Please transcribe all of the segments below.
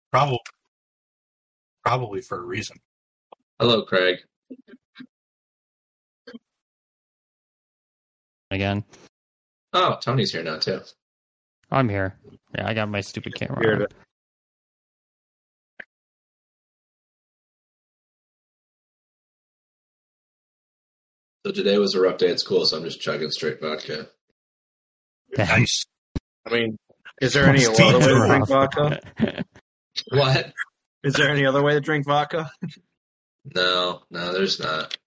Probably, probably for a reason. Hello, Craig. Again. Oh, Tony's here now too. I'm here. Yeah, I got my stupid camera Here on. to- So today was a rough day at school, so I'm just chugging straight vodka. Nice. I mean, is there any Must other be way to rough. drink vodka? What? Is there any other way to drink vodka? No, there's not.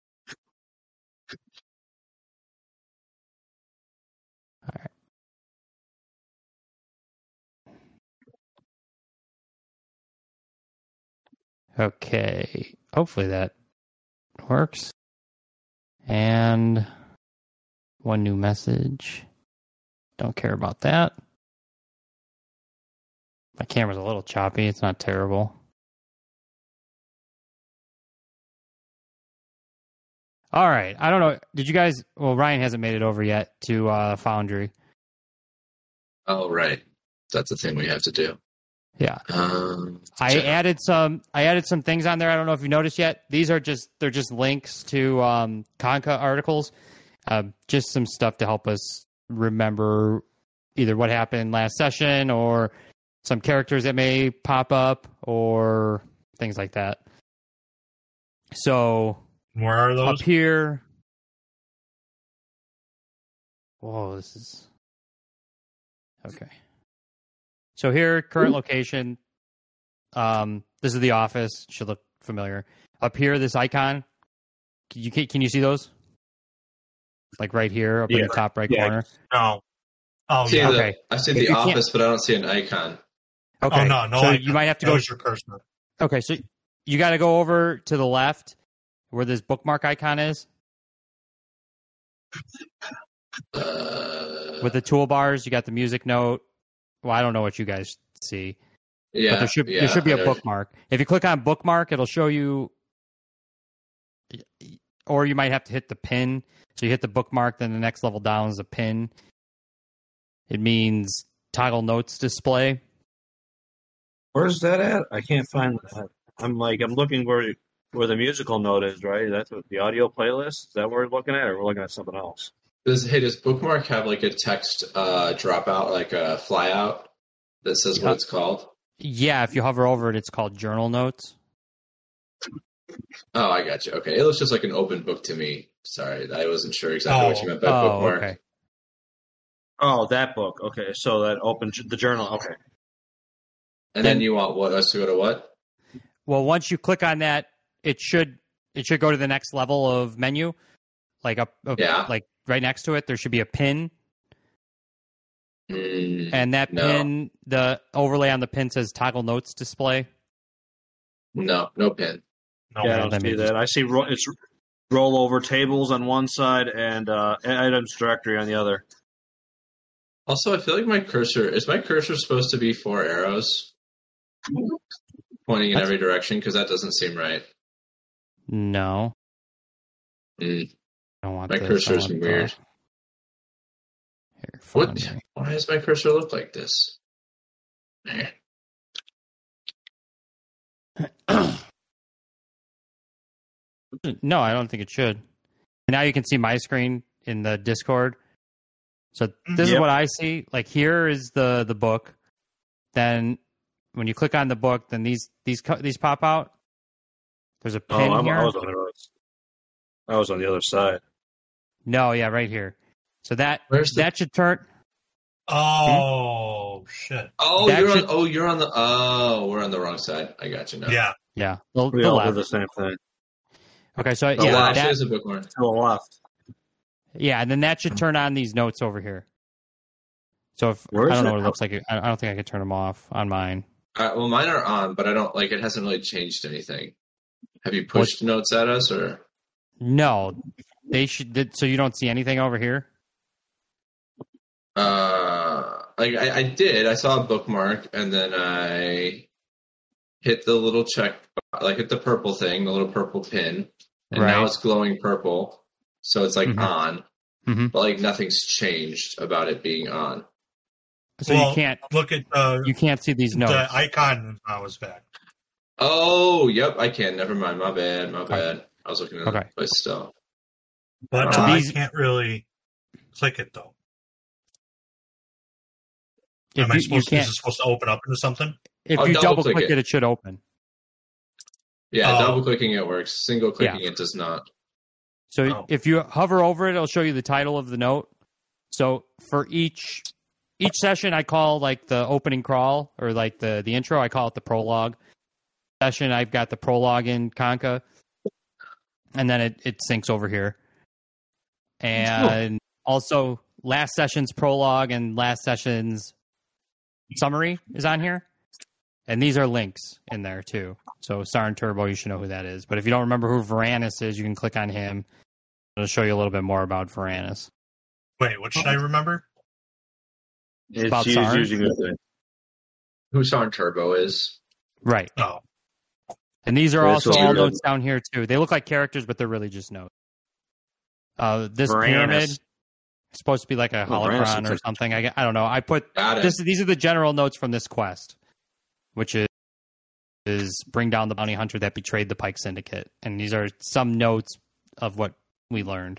Okay. Hopefully that works. And one new message. Don't care about that. My camera's a little choppy. It's not terrible. All right. I don't know. Did you guys... Well, Ryan hasn't made it over yet to Foundry. Oh, right. That's the thing we have to do. Yeah. I added some things on there. I don't know if you noticed yet. They're just links to Conca articles. Just some stuff to help us remember either what happened last session or some characters that may pop up or things like that. So Where are those? up here. Whoa, this is okay. So here, current location. This is the office. Should look familiar. Up here, this icon. Can you see those? Like right here, up in the top right corner. No. Oh, See yeah. Okay. I see If the you can't- office, but I don't see an icon. Okay. Oh, no. So I- you might have to that go. was your cursor. Okay, so you got to go over to the left where this bookmark icon is with the toolbars. You got the music note. Well, I don't know what you guys see. Yeah, But there should be I a know. bookmark. If you click on bookmark, it'll show you, or you might have to hit the pin. So you hit the bookmark, then the next level down is a pin. It means toggle notes display. Where's that at? I can't find that. I'm looking where the musical note is, right? That's what the audio playlist? Is that what we're looking at, or we're looking at something else? Does bookmark have like a text dropout, like a flyout that says what it's called? Yeah, if you hover over it, it's called journal notes. Oh, I got you. Okay, it looks just like an open book to me. Sorry, I wasn't sure exactly what you meant by bookmark. Okay. Oh, that book. Okay, so that opened the journal. Okay. And then you want us to go to what? Well, once you click on that, it should go to the next level of menu. Like like right next to it, there should be a pin. And that pin, the overlay on the pin says toggle notes display. No pin. No, Yeah, I don't see that. I see it's rollover tables on one side and items directory on the other. Also, I feel like my cursor supposed to be 4 arrows pointing in every direction? Because that doesn't seem right. No. I don't want my this. cursor is weird. Here, What? Why does my cursor look like this? No, I don't think it should. Now you can see my screen in the Discord. So this is what I see. Like here is the book. Then when you click on the book, then these pop out. There's a pin here. I was on the other side. No, yeah, right here. So that should turn. Oh shit! Oh, we're on the wrong side. I got you now. Yeah. We all do the same thing. Okay, so that is a bookmark to the left. Yeah, and then that should turn on these notes over here. So if I don't know what it looks like, I don't think I could turn them off on mine. Well, mine are on, but I don't like. It hasn't really changed anything. Have you pushed notes at us or? No, they should. So you don't see anything over here. I did. I saw a bookmark, and then I hit the little check, like hit the purple thing, the little purple pin, and now it's glowing purple, so it's like on, but like nothing's changed about it being on. So Well, you can't look at you can't see these notes. the icon I was back. Oh, yep, I can. Never mind. My bad. I was looking at the place still. But I can't really click it, though. Is it supposed to open up into something? If you double-click it, it should open. Yeah, double-clicking it works. Single-clicking it does not. So if you hover over it, it'll show you the title of the note. So for each session, I call like the opening crawl or like the intro. I call it the prologue session. I've got the prologue in Conca, and then it syncs over here. And also, last session's prologue and last session's summary is on here. And these are links in there too. So Sarn Turbo, you should know who that is. But if you don't remember who Varanus is, you can click on him. It'll show you a little bit more about Varanus. Wait, what should I remember? It's about Sarn. Who Sarn Turbo is. Right. Oh. And these are also all notes down here too. They look like characters, but they're really just notes. This Varanus. pyramid is supposed to be like a holocron or something. I don't know. I put these are the general notes from this quest, which is bring down the bounty hunter that betrayed the Pike Syndicate. And these are some notes of what we learned.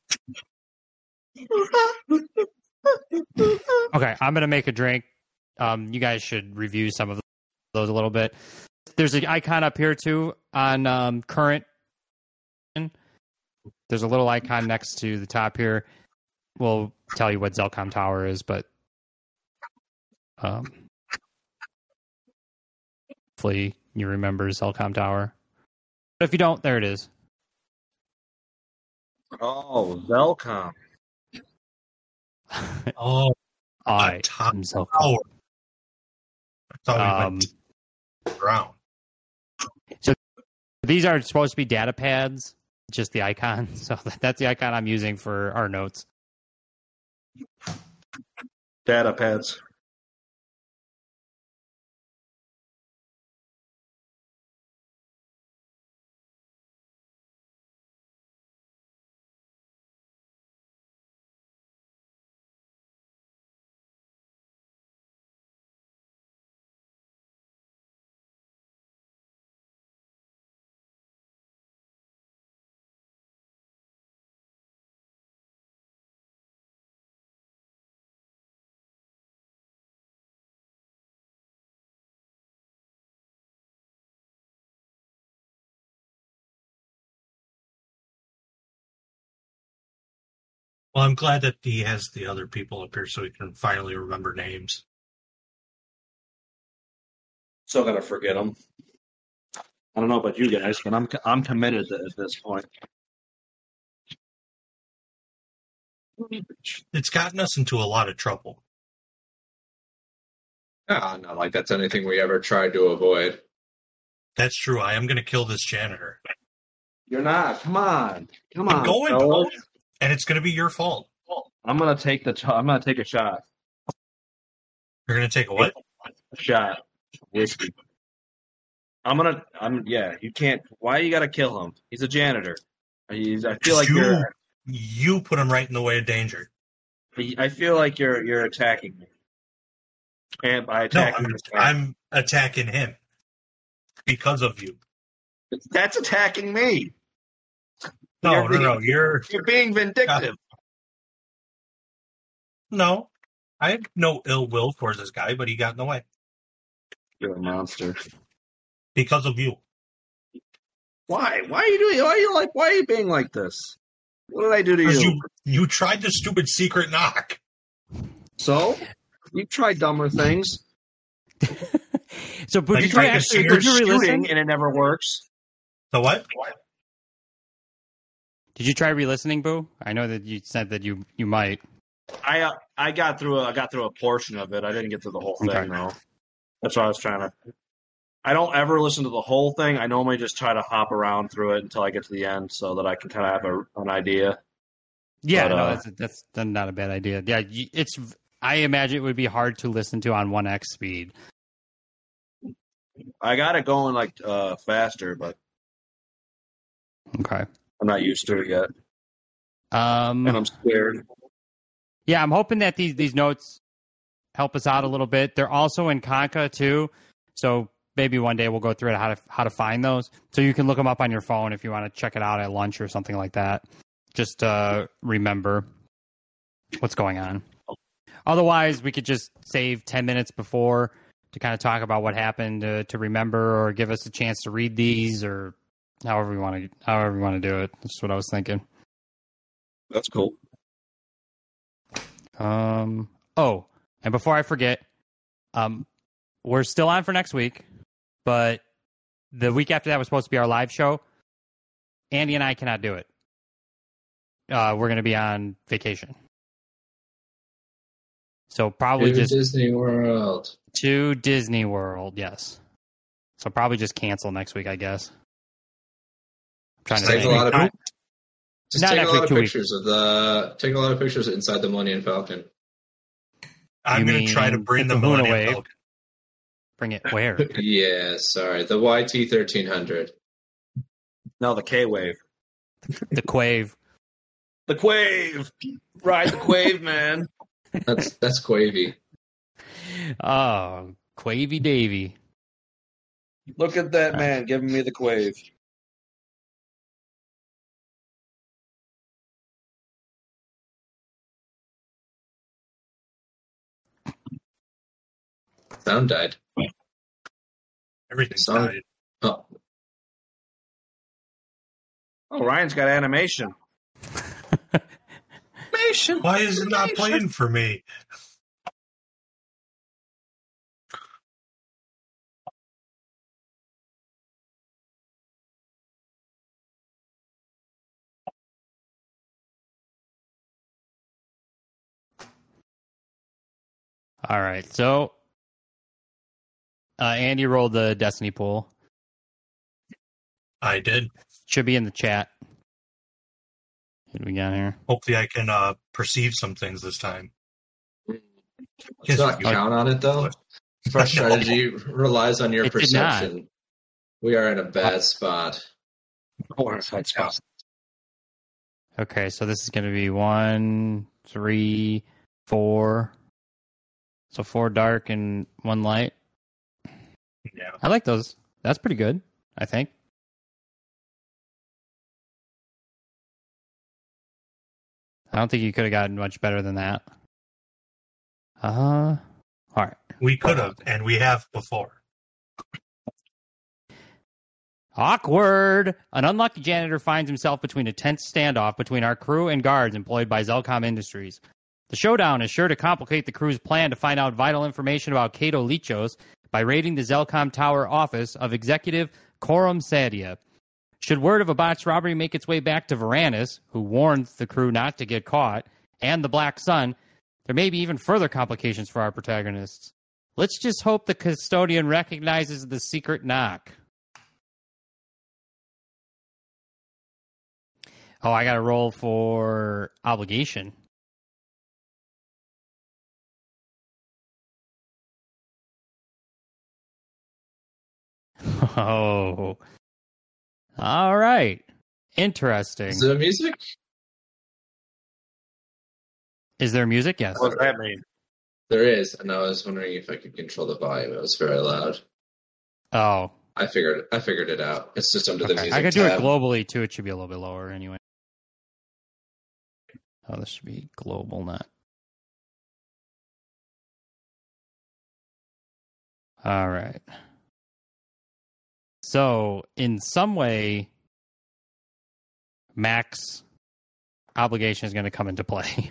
Okay, I'm gonna make a drink. You guys should review some of those a little bit. There's an icon up here too on current. There's a little icon next to the top here. We'll tell you what Zelcom Tower is, but hopefully you remember Zelcom Tower. But if you don't, there it is. Oh, Zelcom. Oh, I am Zelcom. I thought we went around. So these are supposed to be data pads, just the icon. So that's the icon I'm using for our notes. Data pads. Well, I'm glad that he has the other people up here so he can finally remember names. Still gotta forget them. I don't know about you guys, but I'm committed at this point. It's gotten us into a lot of trouble. Not like that's anything we ever tried to avoid. That's true. I am going to kill this janitor. You're not. Come on. I'm going to. And it's going to be your fault. I'm gonna take a shot. You're gonna take a what? A shot. Whiskey. You can't. Why you gotta kill him? He's a janitor. I feel like you put him right in the way of danger. I feel like you're attacking me. And by attacking, I'm attacking him because of you. That's attacking me. No. You're being vindictive. No, I have no ill will towards this guy, but he got in the way. You're a monster. Because of you. Why? Why are you doing? Why are you being like this? What did I do to you? You tried the stupid secret knock. So you tried dumber things. So, but did you re-listen? And it never works. The what? Did you try re-listening, Boo? I know that you said that you might. I got through a portion of it. I didn't get through the whole thing though. That's what I was trying to. I don't ever listen to the whole thing. I normally just try to hop around through it until I get to the end, so that I can kind of have an idea. Yeah, no, that's not a bad idea. Yeah, I imagine it would be hard to listen to on 1x speed. I got it going faster, but okay, I'm not used to it yet. And I'm scared. Yeah, I'm hoping that these notes help us out a little bit. They're also in Conca too, so maybe one day we'll go through it how to find those. So you can look them up on your phone if you want to check it out at lunch or something like that. Just remember what's going on. Otherwise, we could just save 10 minutes before to kind of talk about what happened to remember, or give us a chance to read these, or however we want to do it. That's what I was thinking. That's cool. Oh, and before I forget, we're still on for next week, but the week after that was supposed to be our live show. Andy and I cannot do it. We're going to be on vacation. So probably to just Disney World. To Disney World, yes. So probably just cancel next week, I guess. I'm trying Just to take a lot of Not take a next lot week, of 2 weeks. pictures take a lot of pictures inside the Millennium Falcon. I'm going to try to bring the Millennium Wave. Falcon. Bring it where? Yeah, sorry, the YT 1300. No, the K-Wave. The Quave. The Quave! Ride the Quave, man. That's Quavy. Oh, Quavy Davy. Look at that man giving me the Quave. Sound died. Everything's Sound- died. Oh, Oh, Ryan's got animation. Animation. Why is it not playing for me? All right, so Andy rolled the Destiny pool. I did. Should be in the chat. What do we got here? Hopefully I can perceive some things this time. let's not count on it though. If our strategy relies on your It did not. perception, we are in a bad spot. Okay, so this is going to be 1, 3, 4. So 4 dark and 1 light. Yeah. I like those. That's pretty good, I think. I don't think you could have gotten much better than that. All right. We could have, and we have before. Awkward. An unlucky janitor finds himself between a tense standoff between our crew and guards employed by Zelcom Industries. The showdown is sure to complicate the crew's plan to find out vital information about Cato Lichos by raiding the Zelcom Tower office of Executive Coram Sadia. Should word of a botched robbery make its way back to Varanus, who warned the crew not to get caught, and the Black Sun, there may be even further complications for our protagonists. Let's just hope the custodian recognizes the secret knock. Oh, I got to roll for obligation. Oh. All right. Interesting. Is there music? Is there music? Yes. What does that mean? There is, and I was wondering if I could control the volume. It was very loud. Oh. I figured it out. It's just under the Okay. music I could do it tab. globally, too. It should be a little bit lower anyway. Oh, this should be global, not. All right. So, in some way, Mac's obligation is going to come into play.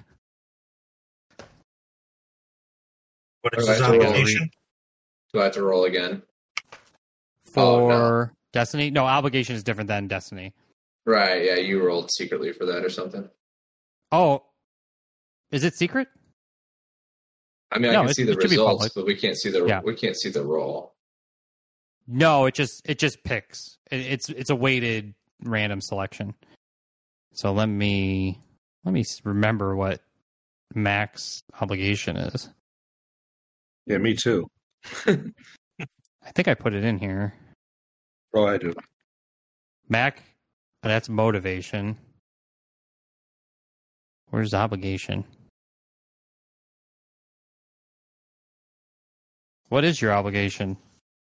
What is Alright, his so roll. obligation? Do I have to roll again? For Oh, Destiny? No, obligation is different than Destiny. Right, yeah, you rolled secretly for that or something. Oh, is it secret? I mean, No, I can see the it should be results, public. but we can't see the Yeah. roll. No, it just picks. It's a weighted random selection. So let me remember what Mac's obligation is. Yeah, me too. I think I put it in here. Oh, I do. Mac, that's motivation. Where's obligation? What is your obligation?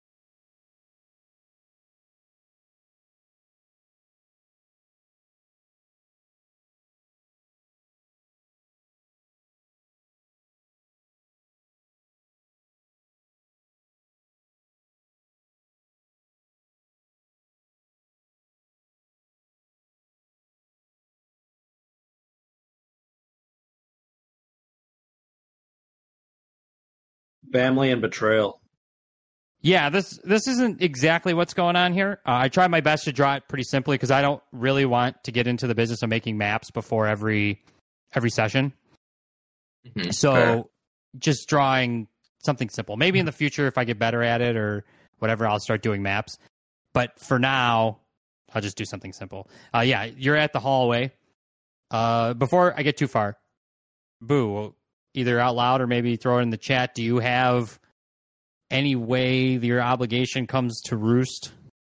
Family and betrayal. Yeah, this isn't exactly what's going on here. I try my best to draw it pretty simply because I don't really want to get into the business of making maps before every session. Mm-hmm. So Fair. just drawing something simple. Maybe in the future, if I get better at it or whatever, I'll start doing maps. But for now, I'll just do something simple. Yeah, you're at the hallway. Before I get too far, Boo, either out loud or maybe throw it in the chat. Do you have any way your obligation comes to roost?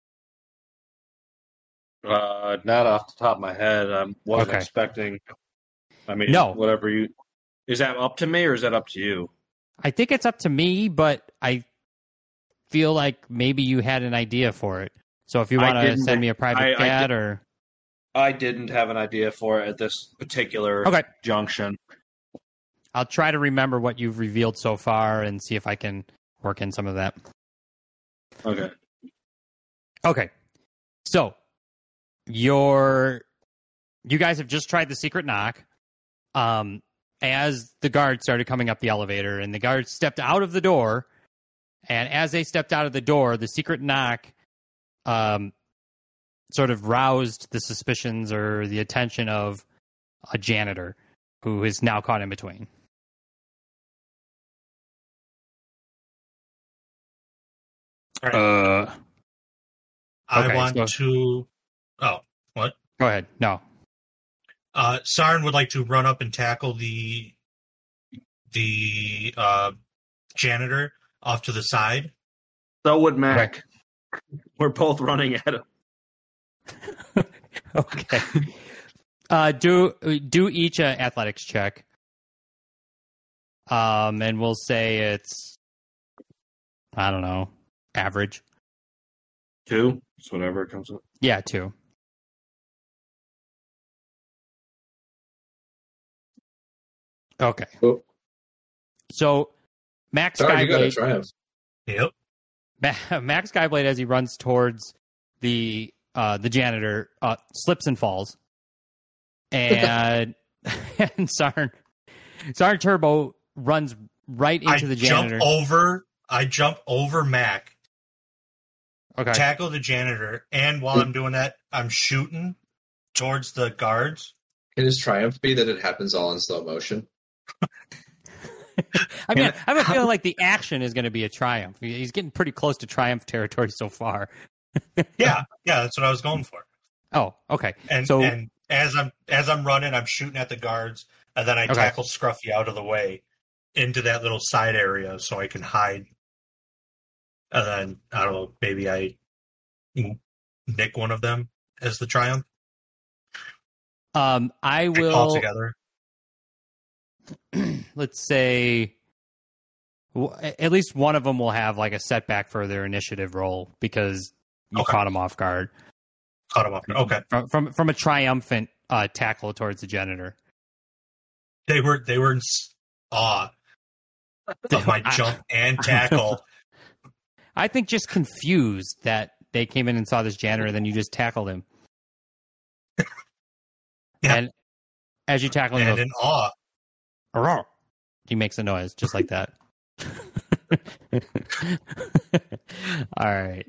Not off the top of my head. I wasn't expecting. I mean, no. Whatever you. Is that up to me or is that up to you? I think it's up to me, but I feel like maybe you had an idea for it. So if you want to send me a private chat or. I didn't have an idea for it at this particular junction. I'll try to remember what you've revealed so far and see if I can work in some of that. Okay. So, you guys have just tried the secret knock. As the guards started coming up the elevator, and the guards stepped out of the door, and as they stepped out of the door, the secret knock sort of roused the suspicions or the attention of a janitor who is now caught in between. I want to. Oh, what? Go ahead. No. Sarn would like to run up and tackle the janitor off to the side. So would Mac. Right. We're both running at him. Okay. Do each athletics check. And we'll say it's, I don't know, average. 2? It's whatever it comes up. Yeah, 2. Okay. Oh. So, Max Skyblade. Yep. Max Skyblade, as he runs towards the janitor, slips and falls, and and Sarn Turbo runs right into the janitor. I jump over Mac. Okay. Tackle the janitor, and while I'm doing that, I'm shooting towards the guards. Can his triumph be that it happens all in slow motion? I mean, I have a feeling like the action is going to be a triumph. He's getting pretty close to triumph territory so far. yeah, that's what I was going for. Oh, okay. And as I'm running, I'm shooting at the guards, and then I tackle Scruffy out of the way into that little side area so I can hide. And then I don't know, maybe I nick one of them as the triumph. I will all together. Let's say at least one of them will have like a setback for their initiative roll because you caught them off guard. Caught them off guard. Okay. From a triumphant tackle towards the janitor. They were in awe of my jump and tackle. I think just confused that they came in and saw this janitor, and then you just tackled him. Yeah. And as you tackle him, and in awe. He makes a noise just like that. All right.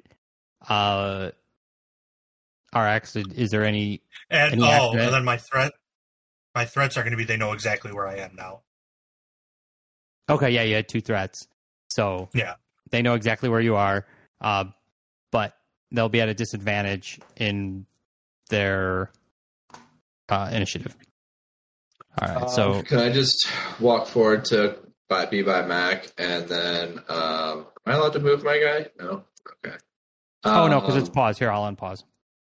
RX, is there any? And then my threats are going to be they know exactly where I am now. Okay, yeah, you had 2 threats, so yeah, they know exactly where you are, but they'll be at a disadvantage in their initiative. All right, so can I just walk forward to be by Mac, and then am I allowed to move my guy? No. Okay. No, because it's pause. Here, I'll unpause.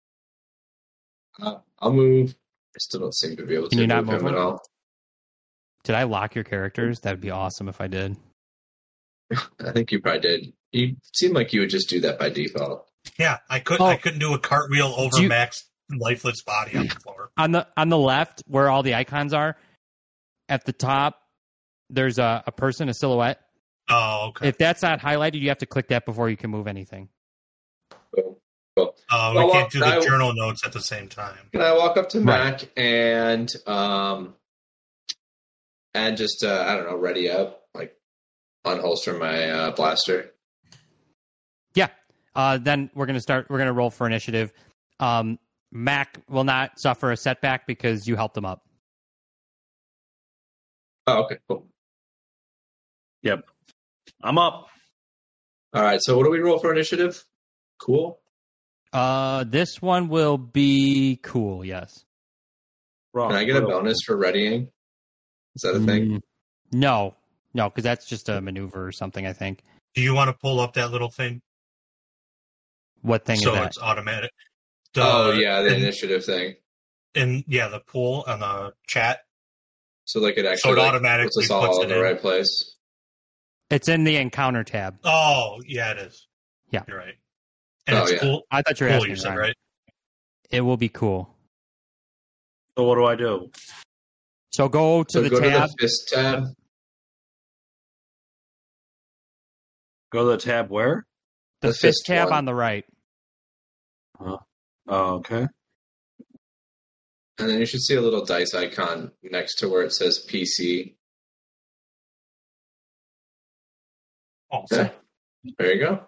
I'll move. I still don't seem to be able to move him at all. Did I lock your characters? That'd be awesome if I did. I think you probably did. You seemed like you would just do that by default. Yeah, I couldn't do a cartwheel over Mac's lifeless body on the floor. On the left, where all the icons are, at the top, there's a person, a silhouette. Oh, okay. If that's not highlighted, you have to click that before you can move anything. Cool. We can't do the journal notes at the same time. Can I walk up to Mac and just I don't know, ready up, like unholster my blaster? Yeah. Then we're gonna roll for initiative. Mac will not suffer a setback because you helped him up. Oh, okay, cool. Yep. I'm up. All right, so what do we roll for initiative? Cool. This one will be cool, yes. Can I get a bonus for readying? Is that a thing? No, because that's just a maneuver or something, I think. Do you want to pull up that little thing? What thing is that? So it's automatic. The initiative thing. The pool and the chat. So like it actually automatically puts us all in the right place. It's in the encounter tab. Oh, yeah, it is. Yeah. You're right. And it's cool. I thought you were cool, asking, you said, right? It will be cool. So what do I do? So go to the tab. To the fist tab. Go to the tab where? The fist tab on the right. Oh, okay. And then you should see a little dice icon next to where it says PC. Awesome. Okay. There you go.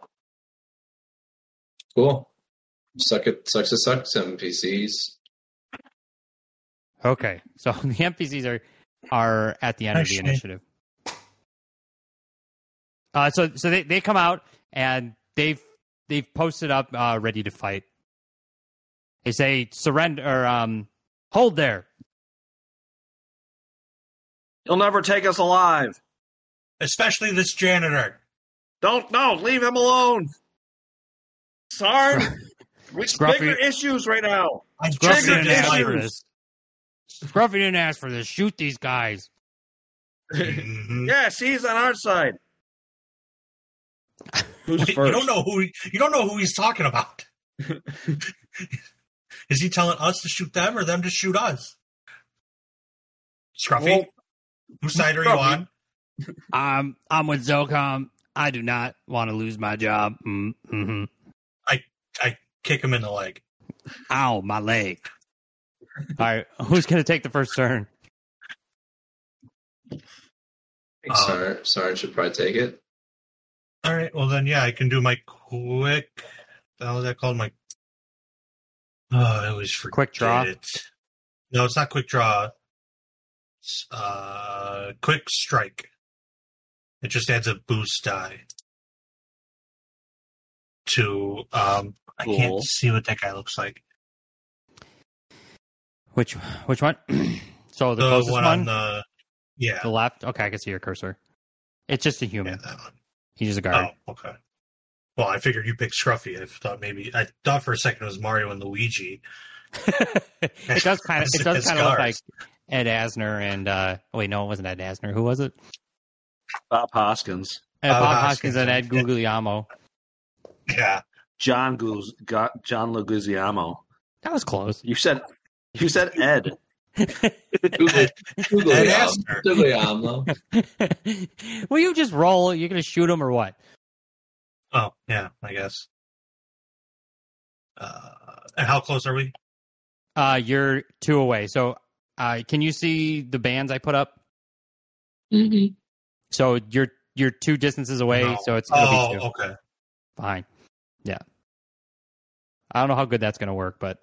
Cool. Sucks to suck some NPCs. Okay, so the NPCs are at the end of the initiative. So they come out and they've posted up ready to fight. They say surrender or hold there. You'll never take us alive. Especially this janitor. Leave him alone. Sorry. We have bigger issues right now. Scruffy didn't ask for this. Shoot these guys. Mm-hmm. Yes, he's on our side. Who's first? You don't know who he's talking about. Is he telling us to shoot them or them to shoot us? Scruffy, whose side are you on? I'm with Zocom. I do not want to lose my job. Mm-hmm. I kick him in the leg. Ow, my leg. All right, who's going to take the first turn? Sarge should probably take it. All right, well then, I can do my quick. How was that called? I always forget quick draw. It. No, it's not quick draw. It's, quick strike. It just adds a boost die to. I can't see what that guy looks like. Which one? So the closest one on the the left. Okay, I can see your cursor. It's just a human. Yeah, that one. He's just a guard. Oh, okay. Well, I figured you picked Scruffy. I thought for a second it was Mario and Luigi. It does kind of look like Ed Asner and wait, no, it wasn't Ed Asner. Who was it? Bob Hoskins. Bob Hoskins and Ed Guglielmo. Yeah. John Leguizamo. That was close. You said Ed. Guglielmo. Will you just roll? You're going to shoot him or what? Oh, yeah, I guess. And how close are we? You're 2 away. So can you see the bands I put up? Mm-hmm. So you're 2 distances away, so it'll be 2. Okay. Fine. Yeah. I don't know how good that's going to work, but...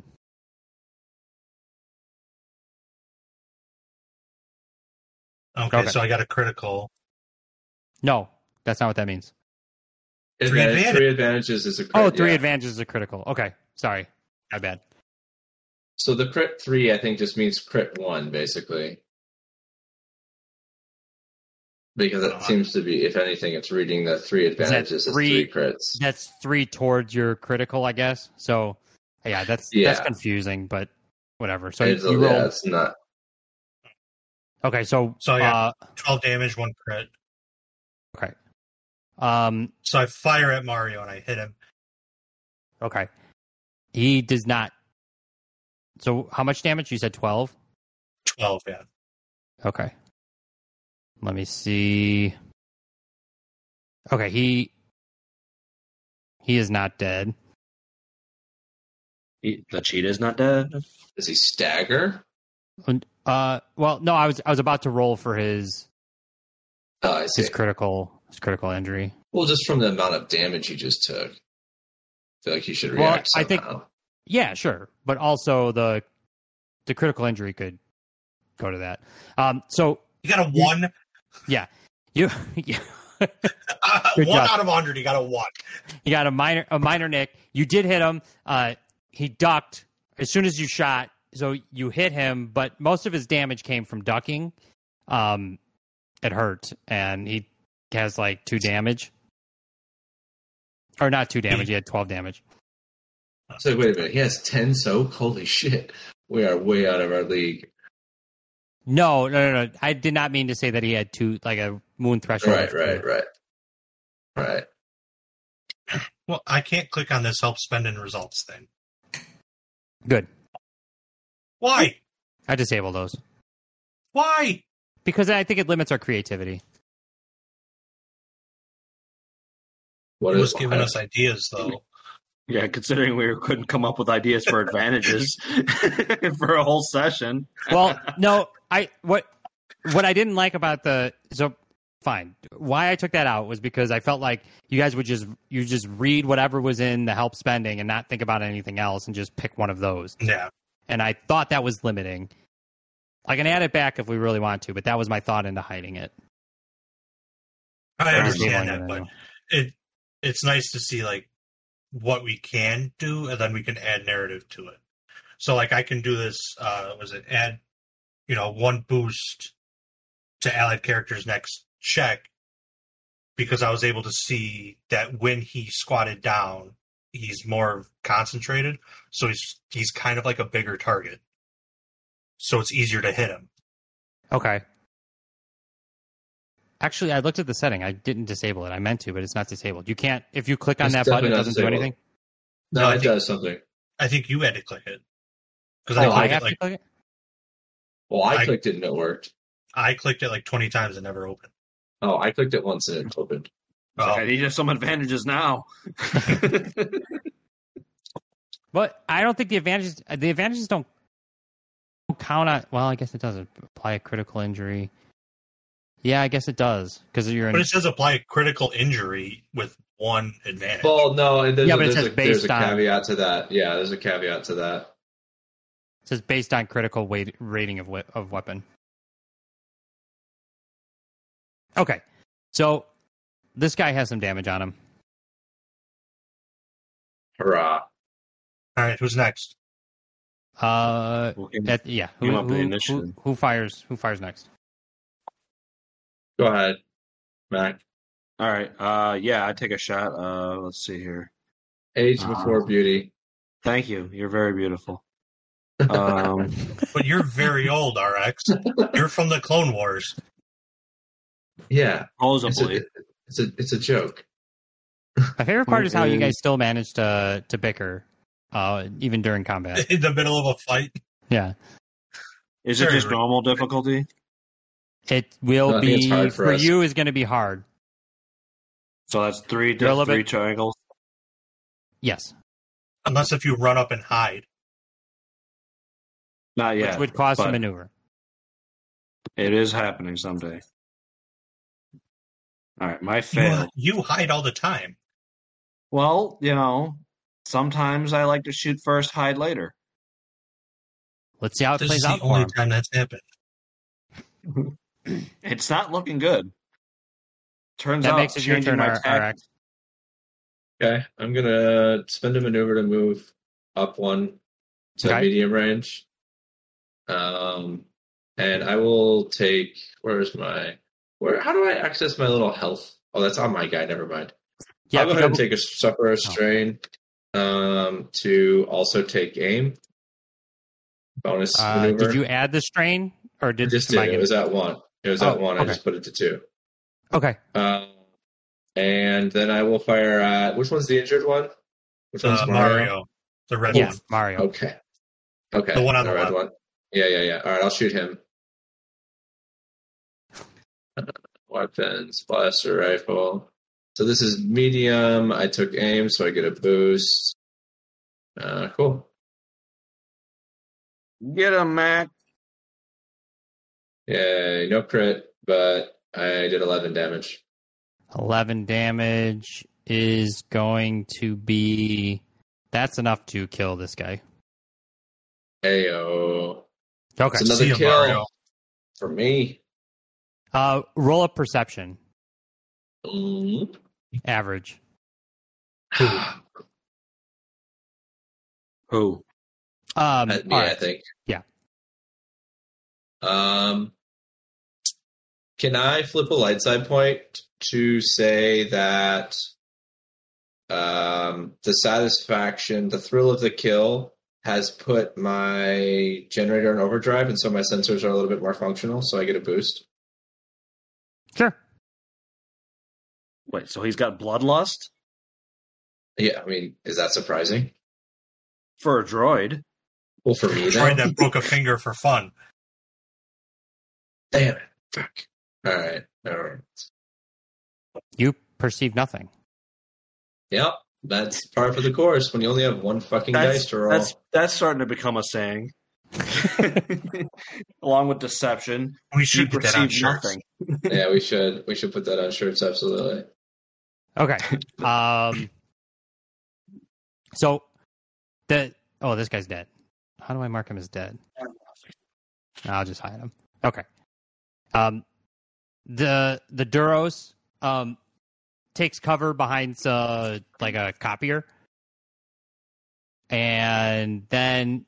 Okay, so I got a critical. No, that's not what that means. 3 advantages is a crit. Oh, 3 advantages is a critical. Okay, sorry. My bad. So the crit 3, I think, just means crit 1, basically. Because it seems to be, if anything, it's reading that 3 advantages is 3 crits. That's 3 towards your critical, I guess. So, yeah, that's confusing, but whatever. So you roll. It's not. Okay, so I got 12 damage, 1 crit. Okay. So I fire at Mario and I hit him. Okay. He does not. So how much damage? You said 12? 12, yeah. Okay. Let me see. Okay, he is not dead. The cheetah's not dead? Does he stagger? Well, no, I was about to roll for his I see. his critical injury. Well, just from the amount of damage he just took, I feel like he should react somehow. I think, yeah, sure, but also the critical injury could go to that. So you got a 1. Yeah, you. 1 out of 100. You got a 1. You got a minor nick. You did hit him. He ducked as soon as you shot. So you hit him, but most of his damage came from ducking. It hurt, and he has like 2 damage, or not 2 damage. He had 12 damage. So wait a minute. He has 10 soak. Holy shit! We are way out of our league. No. I did not mean to say that he had 2, like a moon threshold. Right. Well, I can't click on this help spending results thing. Good. Why? I disable those. Why? Because I think it limits our creativity. It was giving us ideas, though. Yeah, considering we couldn't come up with ideas for advantages for a whole session. Well, no, what I didn't like about fine. Why I took that out was because I felt like you guys would just read whatever was in the help spending and not think about anything else and just pick one of those. Yeah. And I thought that was limiting. I can add it back if we really want to, but that was my thought into hiding it. I understand that, but it's nice to see like what we can do, and then we can add narrative to it. So like I can do this, add, 1 boost to allied characters' next check, because I was able to see that when he squatted down, he's more concentrated, so he's kind of like a bigger target. So it's easier to hit him. Okay. Actually, I looked at the setting. I didn't disable it. I meant to, but it's not disabled. You can't, if you click on that button, it doesn't do anything? No, it does something. I think you had to click it. Because I have to click it? Well, I clicked it and it worked. I clicked it like 20 times and never opened. Oh, I clicked it once and it opened. Oh. I need some advantages now. But I don't think the advantages don't count on. Well, I guess it doesn't apply a critical injury. Yeah, I guess it does because you're. But it says apply a critical injury with 1 advantage. Well, no, there's a caveat to that. Yeah, there's a caveat to that. It says based on critical rating of weapon. Okay, so this guy has some damage on him. Hurrah! All right, who's next? Who fires next? Go ahead, Mac. All right. I take a shot. Let's see here. Age before beauty. Thank you. You're very beautiful. But you're very old, RX. You're from the Clone Wars. Yeah, supposedly. It's a joke. My favorite part is how you guys still manage to bicker, even during combat. In the middle of a fight. Yeah. Is it just normal difficulty? It will be for you. Is going to be hard. So that's 3 triangles. Yes. Unless if you run up and hide. Not yet. Which would cost a maneuver. It is happening someday. All right, my fail. You hide all the time. Well, sometimes I like to shoot first, hide later. Let's see how it plays out. This is the only time that's happened. It's not looking good. Turns that out makes it your turn, RX. Okay, I'm gonna spend a maneuver to move up 1 to medium range. And I will take. How do I access my little health? Oh, that's on my guy. Never mind. Yeah, I'll go ahead and take suffer a strain. To also take aim. Bonus maneuver. Did you add the strain, or did it was at 1? It was at 1. Okay. I just put it to 2. Okay. And then I will fire at... Which one's the injured one? Which one's Mario? The red one. Mario. Okay. The one on the red left. one. Yeah. All right, I'll shoot him. Weapons, blaster rifle. So this is medium. I took aim, so I get a boost. Cool. Get him, Mac. Yay, no crit, but I did 11 damage. 11 damage is going to be... That's enough to kill this guy. Ayo. Okay. It's another kill Mario. For me. Roll up perception. Mm-hmm. Average. Who? Me, right. I think. Yeah. Can I flip a light side point to say that the satisfaction, the thrill of the kill has put my generator in overdrive, and so my sensors are a little bit more functional, so I get a boost? Sure. Wait, so he's got bloodlust? Yeah, I mean, is that surprising? For a droid. Well, for me, then. Droid that broke a finger for fun. Damn it. Fuck. All right. You perceive nothing. Yep. That's par for the course when you only have one fucking dice to roll. That's starting to become a saying. Along with deception. We should put that on shirts. Yeah, we should. We should put that on shirts, absolutely. Okay. So this guy's dead. How do I mark him as dead? I'll just hide him. Okay. The Duros takes cover behind like a copier, and then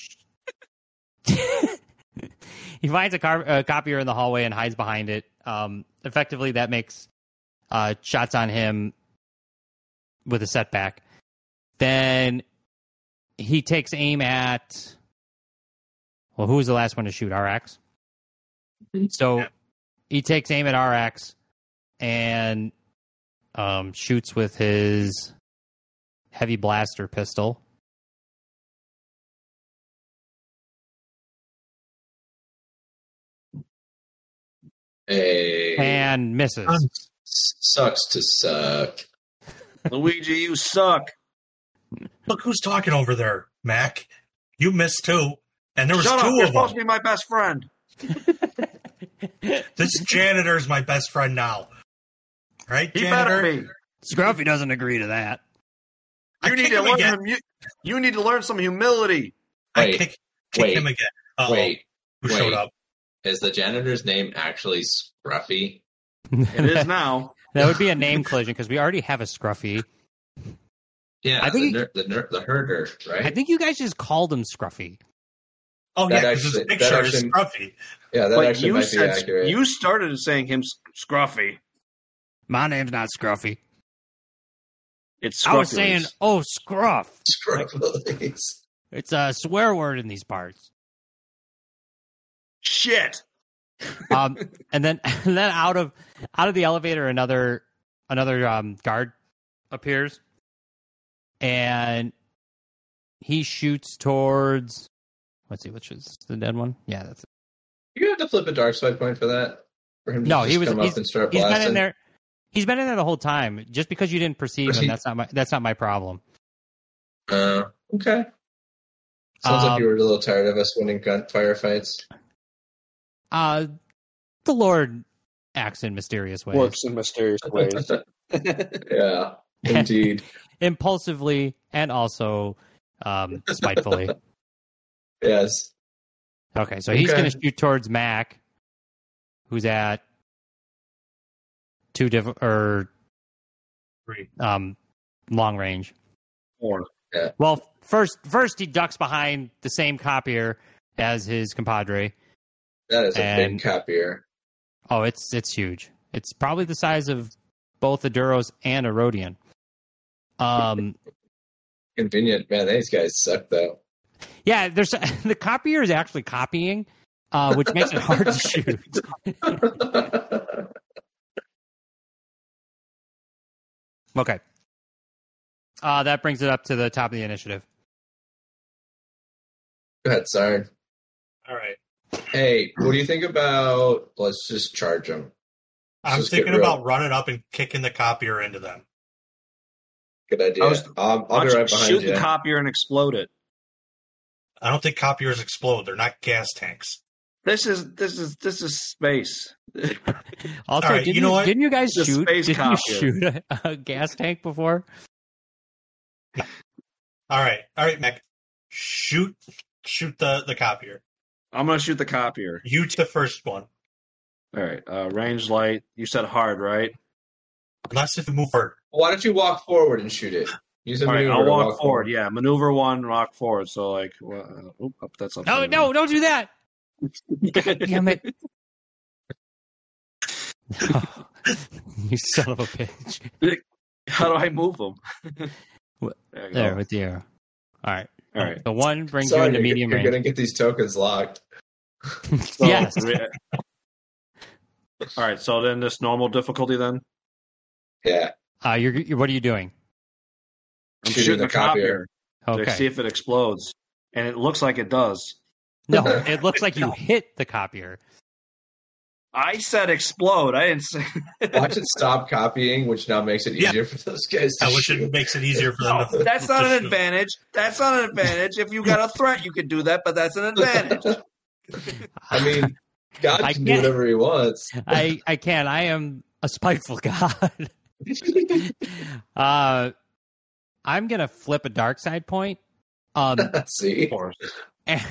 he finds a copier in the hallway and hides behind it. Effectively, that makes shots on him with a setback. Then he takes aim at... Well, who was the last one to shoot? RX? So he takes aim at RX and shoots with his heavy blaster pistol. Hey. And misses. Sucks to suck. Luigi, you suck. Look who's talking over there, Mac. You missed too. And there was Shut two up. of You're them. supposed to be my best friend. This janitor is my best friend now. Right, he janitor? Better be. Scruffy doesn't agree to that. You need to learn you need to learn some humility. I kick him again. Who showed up? Is the janitor's name actually Scruffy? It is now. That would be a name collision because we already have a Scruffy. Yeah, I think the herder, right? I think you guys just called him Scruffy. Oh, yeah, because his picture is Scruffy. Yeah, that actually might be accurate. You started saying him Scruffy. My name's not Scruffy. It's Scruffy. I was saying, scruff. Scruffy. It's a swear word in these parts. Shit. And then out of the elevator, another guard appears, and he shoots towards. Let's see, which is the dead one? Yeah, that's it. You have to flip a dark side point for that. For him to come up and start blasting. Been in there. He's been in there the whole time. Just because you didn't perceive him, that's not my problem. Okay. Sounds like you were a little tired of us winning gunfire fights. The Lord acts in mysterious ways. Works in mysterious ways. Yeah, indeed. Impulsively and also spitefully. Yes. Okay, so he's going to shoot towards Mac, who's at long range. 4. Yeah. Well, first he ducks behind the same copier as his compadre. That is a big copier. Oh, it's huge. It's probably the size of both a Duros and a Rodian. Convenient, man. These guys suck, though. Yeah, the copier is actually copying, which makes it hard to shoot. Okay. That brings it up to the top of the initiative. Go ahead, sorry. All right. Hey, what do you think about? Let's just charge them. I'm thinking about running up and kicking the copier into them. Good idea. I'll be right behind shoot you. the copier and explode it. I don't think copiers explode. They're not gas tanks. This is space. Also, right, didn't you guys The shoot? space Didn't copier. you shoot a gas tank before? All right, Mac. Shoot the copier. I'm gonna shoot the copier. You to the first one. All right, range light. You said hard, right? Unless if you move forward. Why don't you walk forward and shoot it? Use a All right, maneuver I'll to walk forward. Yeah, maneuver 1, walk forward. So like, that's up. No, don't do that. God damn it! Oh, you son of a bitch. How do I move them? There with the arrow. All right. All right. The one brings you into medium range. You're gonna get these tokens locked. So, Yes. All right. So then this normal difficulty then. Yeah. You're what are you doing? I'm shooting the copier to Okay. see if it explodes, and it looks like it does. No, it looks like you hit the copier. I said explode. I didn't say. Watch it stop copying, which now makes it easier for those guys to Which shoot. it makes it easier for them No, to. that's not to an shoot. advantage. That's not an advantage. If you got a threat, you could do that, but that's an advantage. I mean, God I can do can't- whatever he wants. I can't. I am a spiteful god. I'm gonna flip a dark side point. See? Of course. And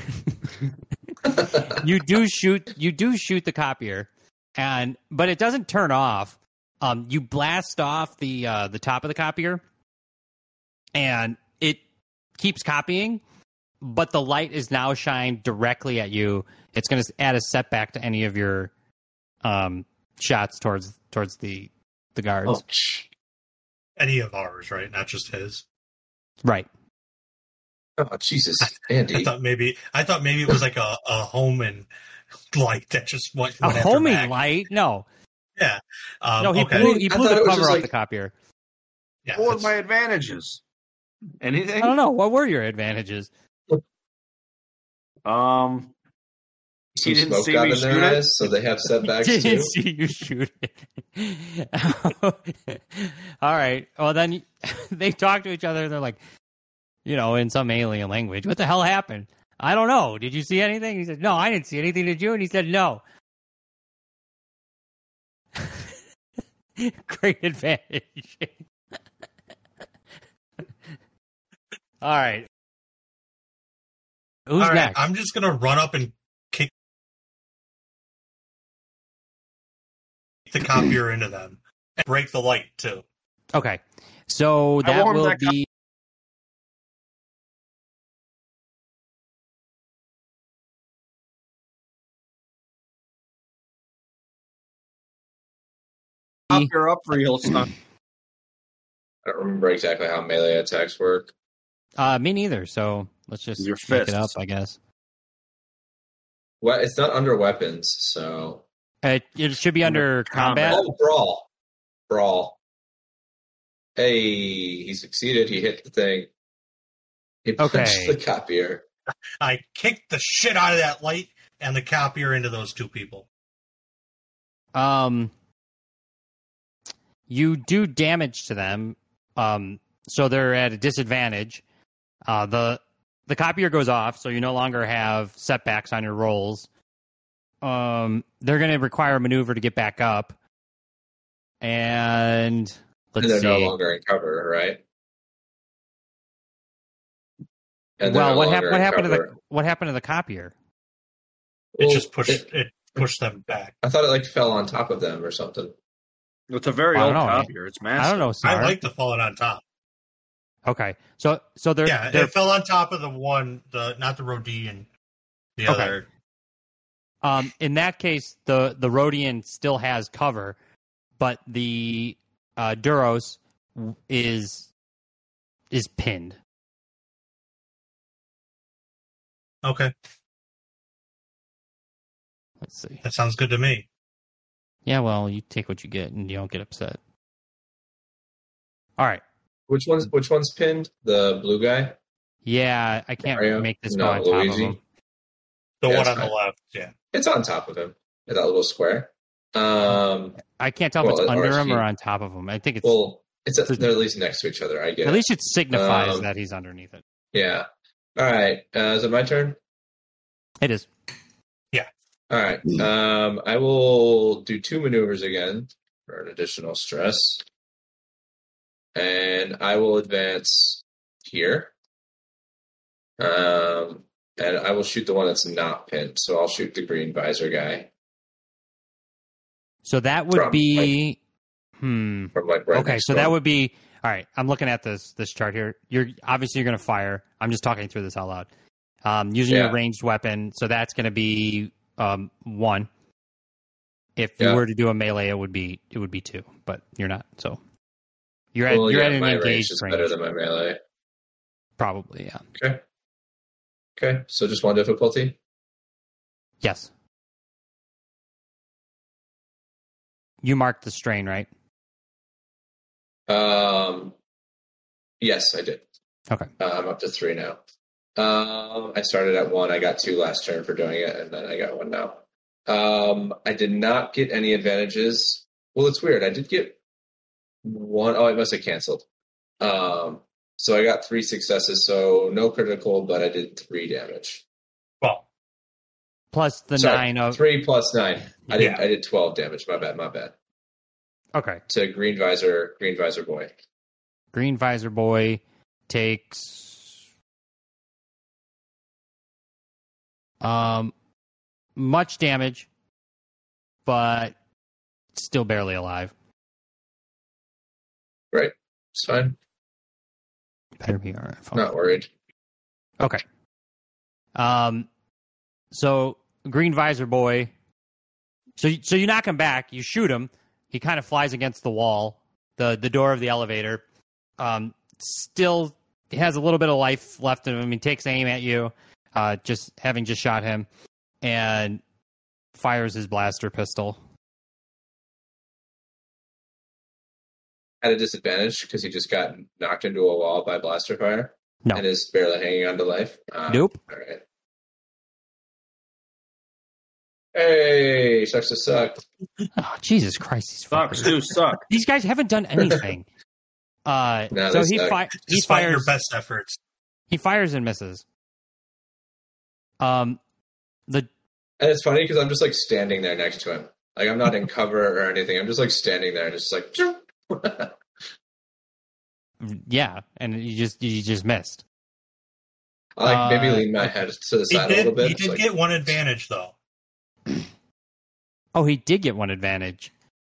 you do shoot the copier, but it doesn't turn off. You blast off the top of the copier, and it keeps copying, but the light is now shined directly at you. It's going to add a setback to any of your shots towards the guards. Oh, Any of ours, right? Not just his. Right. oh, Jesus, Andy. I thought maybe it was like a homing light that just went A after homing Mac. light? No. Yeah. No, he okay. blew I the thought it was cover just off like- the copier. Yeah, What was that's- my advantages? Anything? I don't know. What were your advantages? Some He didn't smoke see got me in shoot their it? eyes, so they have setbacks Didn't too. see you shoot it. All right. Well, then they talk to each other. And they're like, in some alien language. What the hell happened? I don't know. Did you see anything? He said, no, I didn't see anything. Did you? And he said, no. Great advantage. All right. Who's All right, next? I'm just gonna run up and kick the copier into them and break the light too. Okay. So that warmed will that be. You're up real son. I don't remember exactly how melee attacks work. Me neither. So let's just Your make it up, fists. I guess. Well, it's not under weapons, so. It should be under combat. Oh, brawl. Hey, he succeeded. He hit the thing. He punched Okay. the copier. I kicked the shit out of that light and the copier into those two people. You do damage to them, so they're at a disadvantage. The copier goes off, so you no longer have setbacks on your rolls. They're going to require a maneuver to get back up, and let's And they're see. no longer in cover, right? And they're Well, no what longer in happened cover. to what happened to the copier? It Well, just pushed them back. I thought it fell on top of them or something. It's a very I old don't know. copier. It's massive. I don't know. Smart. I like the falling on top. Okay, so they're Yeah, they're it fell on top of not the Rodian, the Okay. other. In that case, the Rhodian still has cover, but the Duros is pinned. Okay, Let's see. that sounds good to me. Yeah, well, you take what you get, and you don't get upset. All right. Which one's pinned? The blue guy? Yeah, I can't Mario? make this No, go on top Luigi? of him. The Yeah, one that's on the fine. left, yeah. It's on top of him. That little square. I can't tell if it's under him RSG. or on top of him. I think it's Well, they're at least next to each other. I get at it. least it signifies that he's underneath it. Yeah. All right. Is it my turn? It is. All right. I will do 2 maneuvers again for an additional stress. And I will advance here. And I will shoot the one that's not pinned. So I'll shoot the green visor guy. So that would be From like right okay, next so to that him. would be all right. I'm looking at this chart here. You're going to fire. I'm just talking through this out loud. Using your ranged weapon, so that's going to be 1. If you were to do a melee, it would be 2, but you're not. So you're at an my engaged is range. better than my melee. Probably, yeah. Okay. So just 1 difficulty. Yes. You marked the strain, right? Yes, I did. Okay. I'm up to 3 now. I started at 1. I got 2 last turn for doing it, and then I got 1 now. I did not get any advantages. Well, it's weird. I did get 1. Oh, I must have canceled. So I got 3 successes. So no critical, but I did 3 damage. Well, plus the 9 of 3 plus 9. I did 12 damage. My bad. Okay. To green visor boy. Green visor boy takes much damage, but still barely alive. Right. It's fine. Better be all right. Not worried. Okay. So green visor boy. So you knock him back. You shoot him. He kind of flies against the wall, the door of the elevator. Still has a little bit of life left in him. He takes aim at you, just shot him, and fires his blaster pistol. At a disadvantage because he just got knocked into a wall by blaster fire. No. And is barely hanging on to life. Nope. All right. Hey, sucks to suck. Oh, Jesus Christ! These Sucks fuckers. to suck. These guys haven't done anything. So he despite fires your best efforts. He fires and misses. And it's funny because I'm just like standing there next to him. Like I'm not in cover or anything. I'm just like standing there and just like. Yeah, and you just missed. I like maybe lean my head to the side a little bit. He did get 1 advantage though. Oh, he did get 1 advantage.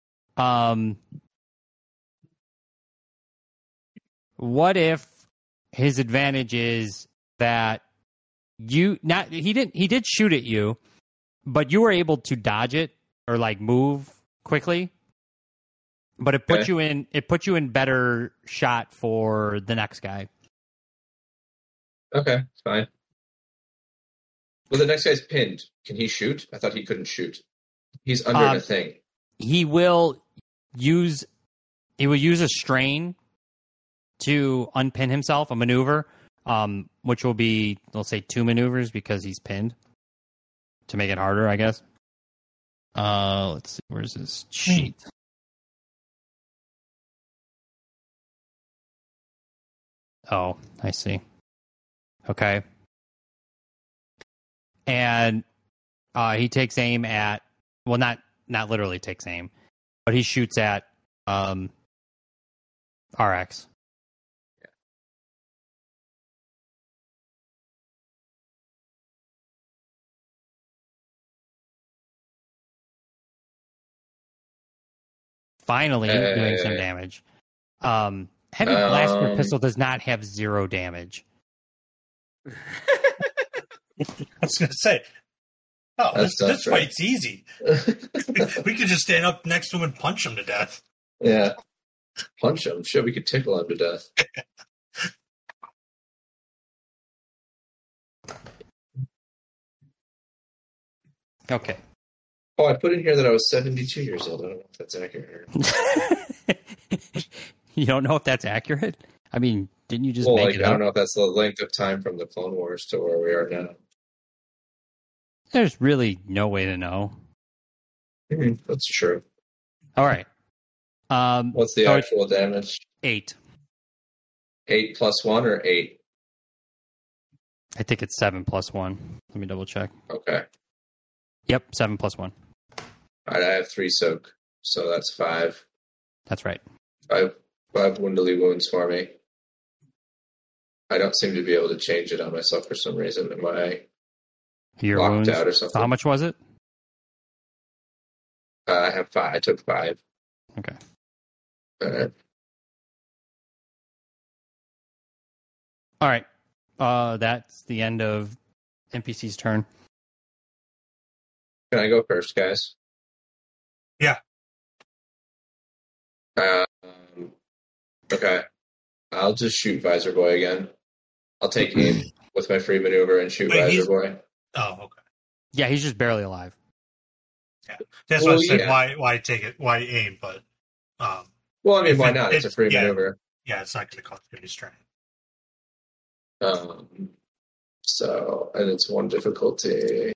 What if his advantage is that he did shoot at you, but you were able to dodge it or like move quickly. But it put you in better shot for the next guy. Okay, fine. Well, the next guy's pinned. Can he shoot? I thought he couldn't shoot. He's under the thing. He will use a strain to unpin himself, a maneuver, which will be, let's say, 2 maneuvers because he's pinned to make it harder, I guess. Let's see, where's his sheet? Oh, I see. Okay. And he takes aim at, well, not literally takes aim, but he shoots at RX. Yeah. Finally doing some damage. Heavy blaster pistol does not have 0 damage. I was going to say, this fight's easy. We could just stand up next to him and punch him to death. Yeah. Punch him. Shit, we could tickle him to death. Okay. Oh, I put in here that I was 72 years old. I don't know if that's accurate. You don't know if that's accurate? I mean, didn't you just Well, make like it I up? don't know if that's the length of time from the Clone Wars to where we are now. There's really no way to know. That's true. All right. What's the actual damage? 8. 8 plus 1 or 8? I think it's 7 plus 1. Let me double check. Okay. Yep, 7 plus 1. All right, I have 3 soak, so that's 5. That's right. 5 woundily wounds for me. I don't seem to be able to change it on myself for some reason. Am I Your locked wounds. out or something? So how much was it? I have 5. I took 5. Okay. All right. All right. That's the end of NPC's turn. Can I go first, guys? Yeah. Okay. I'll just shoot Visor Boy again. I'll take aim with my free maneuver and shoot Visor Boy. Oh, okay. Yeah, he's just barely alive. Yeah, that's what I said. Why take it? Why aim? But well, I mean, why not? It's a free maneuver. Yeah, it's not going to cost any strength. So, and it's 1 difficulty.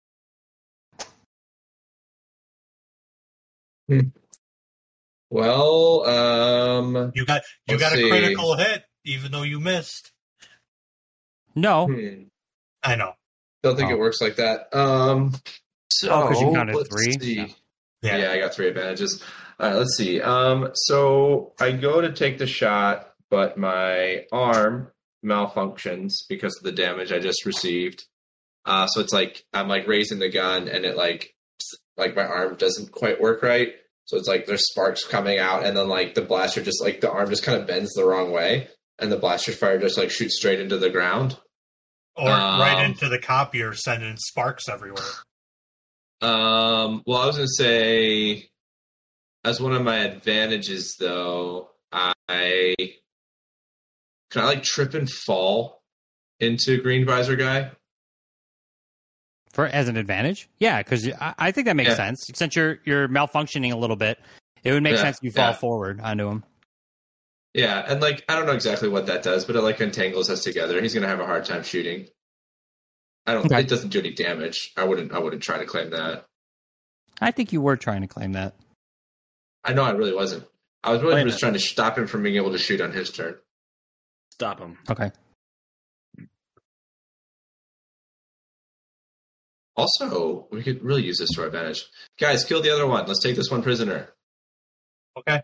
Well, you got a critical hit, even though you missed. No, I know. Don't think it works like that. So because you counted let's 3. see. Yeah. I got 3 advantages. All right, let's see. So I go to take the shot, but my arm malfunctions because of the damage I just received. So it's like I'm like raising the gun, and it like my arm doesn't quite work right. So it's like there's sparks coming out, and then like the blaster just like the arm just kind of bends the wrong way, and the blaster fire just like shoots straight into the ground. Or right into the copier, sending sparks everywhere. Well, I was going to say, as one of my advantages, though, can I like trip and fall into Green Visor Guy? As an advantage? Yeah, because I think that makes sense. Since you're malfunctioning a little bit, it would make sense if you fall forward onto him. Yeah, and like I don't know exactly what that does, but it like entangles us together. He's going to have a hard time shooting. It doesn't do any damage. I wouldn't try to claim that. I think you were trying to claim that. I know I really wasn't. I was really just trying to stop him from being able to shoot on his turn. Stop him. Okay. Also, we could really use this to our advantage. Guys, kill the other one. Let's take this one prisoner. Okay.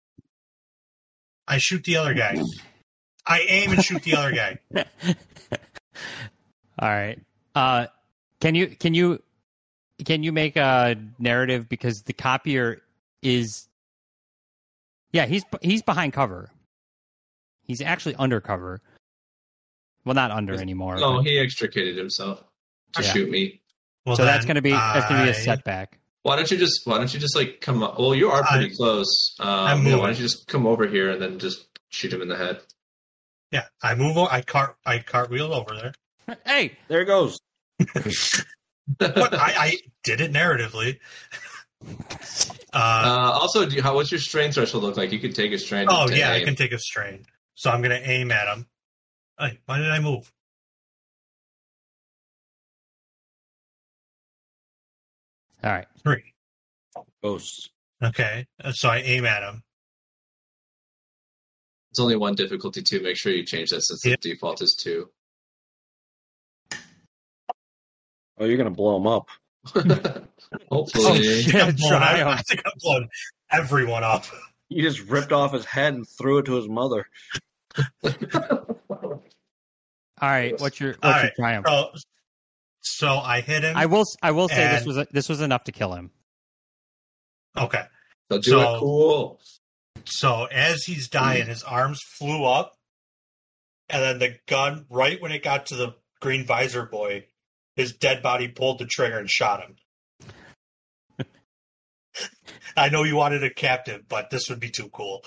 I shoot the other guy. I aim and shoot the other guy. All right. Can you make a narrative, because the copier is he's behind cover. He's actually under cover. Well, not under anymore. No, he extricated himself to shoot me. Well, so that's going to be a setback. Why don't you just like come up? Well, you are pretty close. Why don't you just come over here and then just shoot him in the head? Yeah, I move. I cartwheel over there. Hey, there it goes. But I did it narratively. Also, what's your strain threshold look like? You could take a strain. Oh yeah, I can take a strain. So I'm going to aim at him. Hey, why did I move? All right. 3. Ghosts. Okay, so I aim at him. It's only 1 difficulty 2. Make sure you change that since the default is 2. Oh, you're gonna blow him up. Hopefully. I think I'm blowing everyone up. You just ripped off his head and threw it to his mother. All right. What's your triumph? So I hit him. I will say this was enough to kill him. Okay. So do it cool. So as he's dying, his arms flew up, and then the gun, right when it got to the Green Visor Boy, his dead body pulled the trigger and shot him. I know you wanted a captive, but this would be too cool.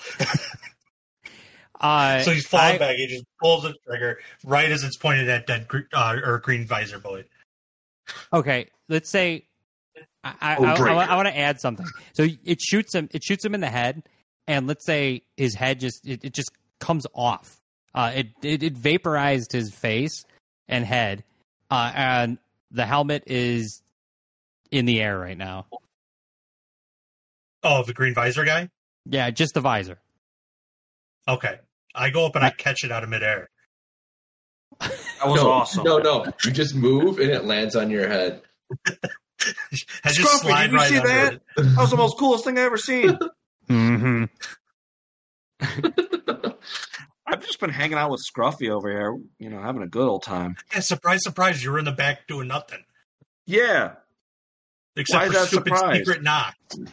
So he's falling back. He just pulls the trigger right as it's pointed at dead Green Visor Boy. Okay, let's say I want to add something. So it shoots him in the head, and let's say his head just comes off. It vaporized his face and head, and the helmet is in the air right now. Oh, the green visor guy? Yeah, just the visor. Okay. I go up and I catch it out of midair. That was awesome. No. You just move and it lands on your head. I just slide did you right see under that? it. That was the most coolest thing I ever seen. Mm-hmm. I've just been hanging out with Scruffy over here, having a good old time. Yeah, surprise, surprise, you were in the back doing nothing. Yeah. Except Why for is that stupid surprise? secret knock.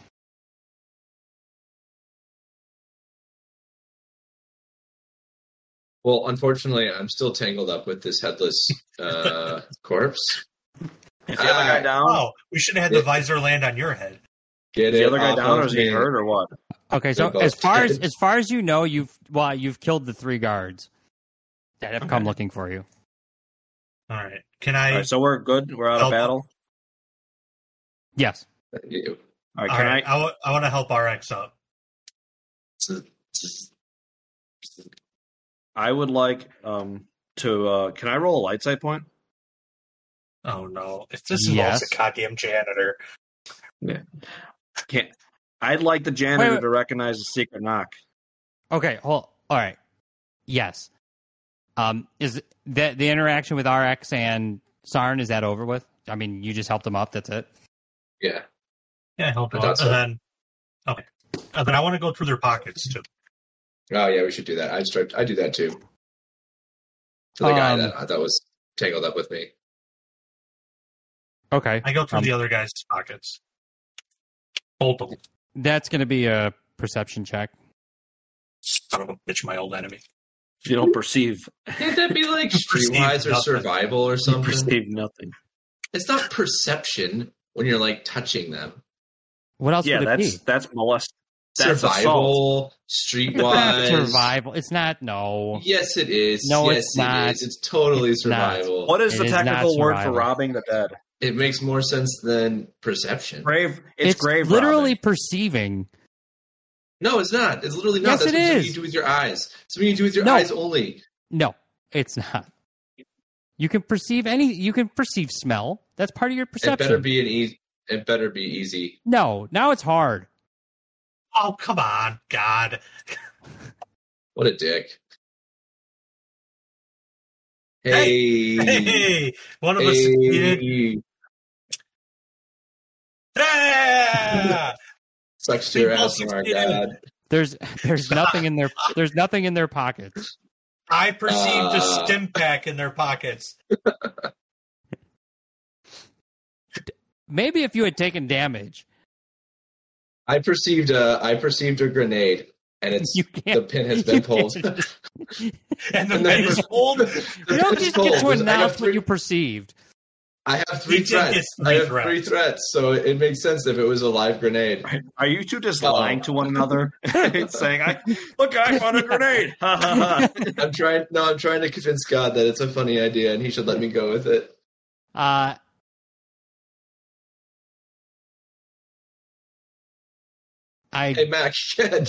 Well, unfortunately, I'm still tangled up with this headless corpse. Is the other guy down? Oh, we should have had the visor land on your head. Get Is it the other guy off down, of or is he me. hurt, or what? Okay, so They're as both far dead. as you know, you've killed the 3 guards that have come looking for you. All right. Can I? All right, so we're good. We're out of battle. Yes. All right, All can right. I want to help RX up. I would like to. Can I roll a light sight point? Oh no! If this involves a goddamn janitor, Yeah. Can't. I'd like the janitor Wait. to recognize the secret knock. Okay. All right. Yes. Is that the interaction with RX and Sarn? Is that over with? I mean, you just helped them up. That's it. Yeah. yeah, help I them thought out. so. And then, okay. And then I want to go through their pockets too. Oh, yeah, we should do that. I do that too. To the guy that I thought was tangled up with me. Okay. I go through the other guy's pockets. Both of them. That's going to be a perception check. Son of a bitch, my old enemy. You don't perceive. Can't that be like Perceive Streetwise or nothing. Survival or You something? perceive nothing. It's not perception when you're like touching them. What else Yeah, would it be? that's molest. That's assault. Survival, It's not Streetwise. survival. It's not. No. Yes, it is. No, yes, it's not. It is. It's totally It's not. survival. What is It the is not technical word for survival. robbing the dead? It makes more sense than perception. Grave. It's grave. literally robbing. perceiving. No, it's not. It's literally not. Yes, That's it something is. you do with your eyes. Something you do with your No. eyes only. No, it's not. You can perceive You can perceive smell. That's part of your perception. It better be It better be easy. No, now it's hard. Oh, come on, God. What a dick. Hey. Hey, one of us succeeded. Ah! Sucks to your We all ass, my succeeded. God. There's nothing in their pockets. I perceived a stim pack in their pockets. Maybe if you had taken damage, I perceived a grenade, and you can't. the pin has been pulled. And the And pen then- is pulled. You don't just get to announce what you perceived. I have 3 You did get threats. 3 I have threats. 3 threats, so it makes sense if it was a live grenade. Are you two just lying to one another? Saying, "Look, I found a grenade." Ha, ha, ha. I'm trying to convince God that it's a funny idea and he should let me go with it. Hey, Max, Shed.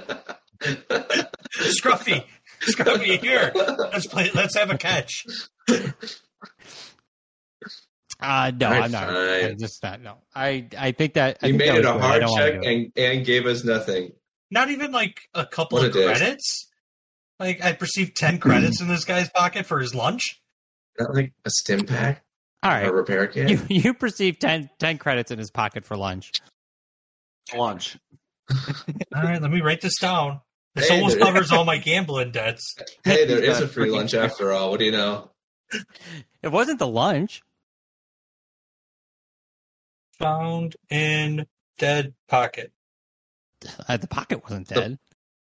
Scruffy, here. Let's have a catch. No, Alright, I'm not. fine. I'm just not. No, I think that You made that it was a good. I hard don't wanna check do it. and gave us nothing. Not even like a couple What of a dick. credits. Like I perceived 10 credits in this guy's pocket for his lunch. Not like a stim pack All or a right, repair kit. you perceive 10 credits in his pocket for lunch. Lunch. All right, let me write this down. This Hey, almost there- covers all my gambling debts. Hey, there is a free lunch after all. What do you know? It wasn't the lunch. Found in dead pocket. The pocket wasn't dead.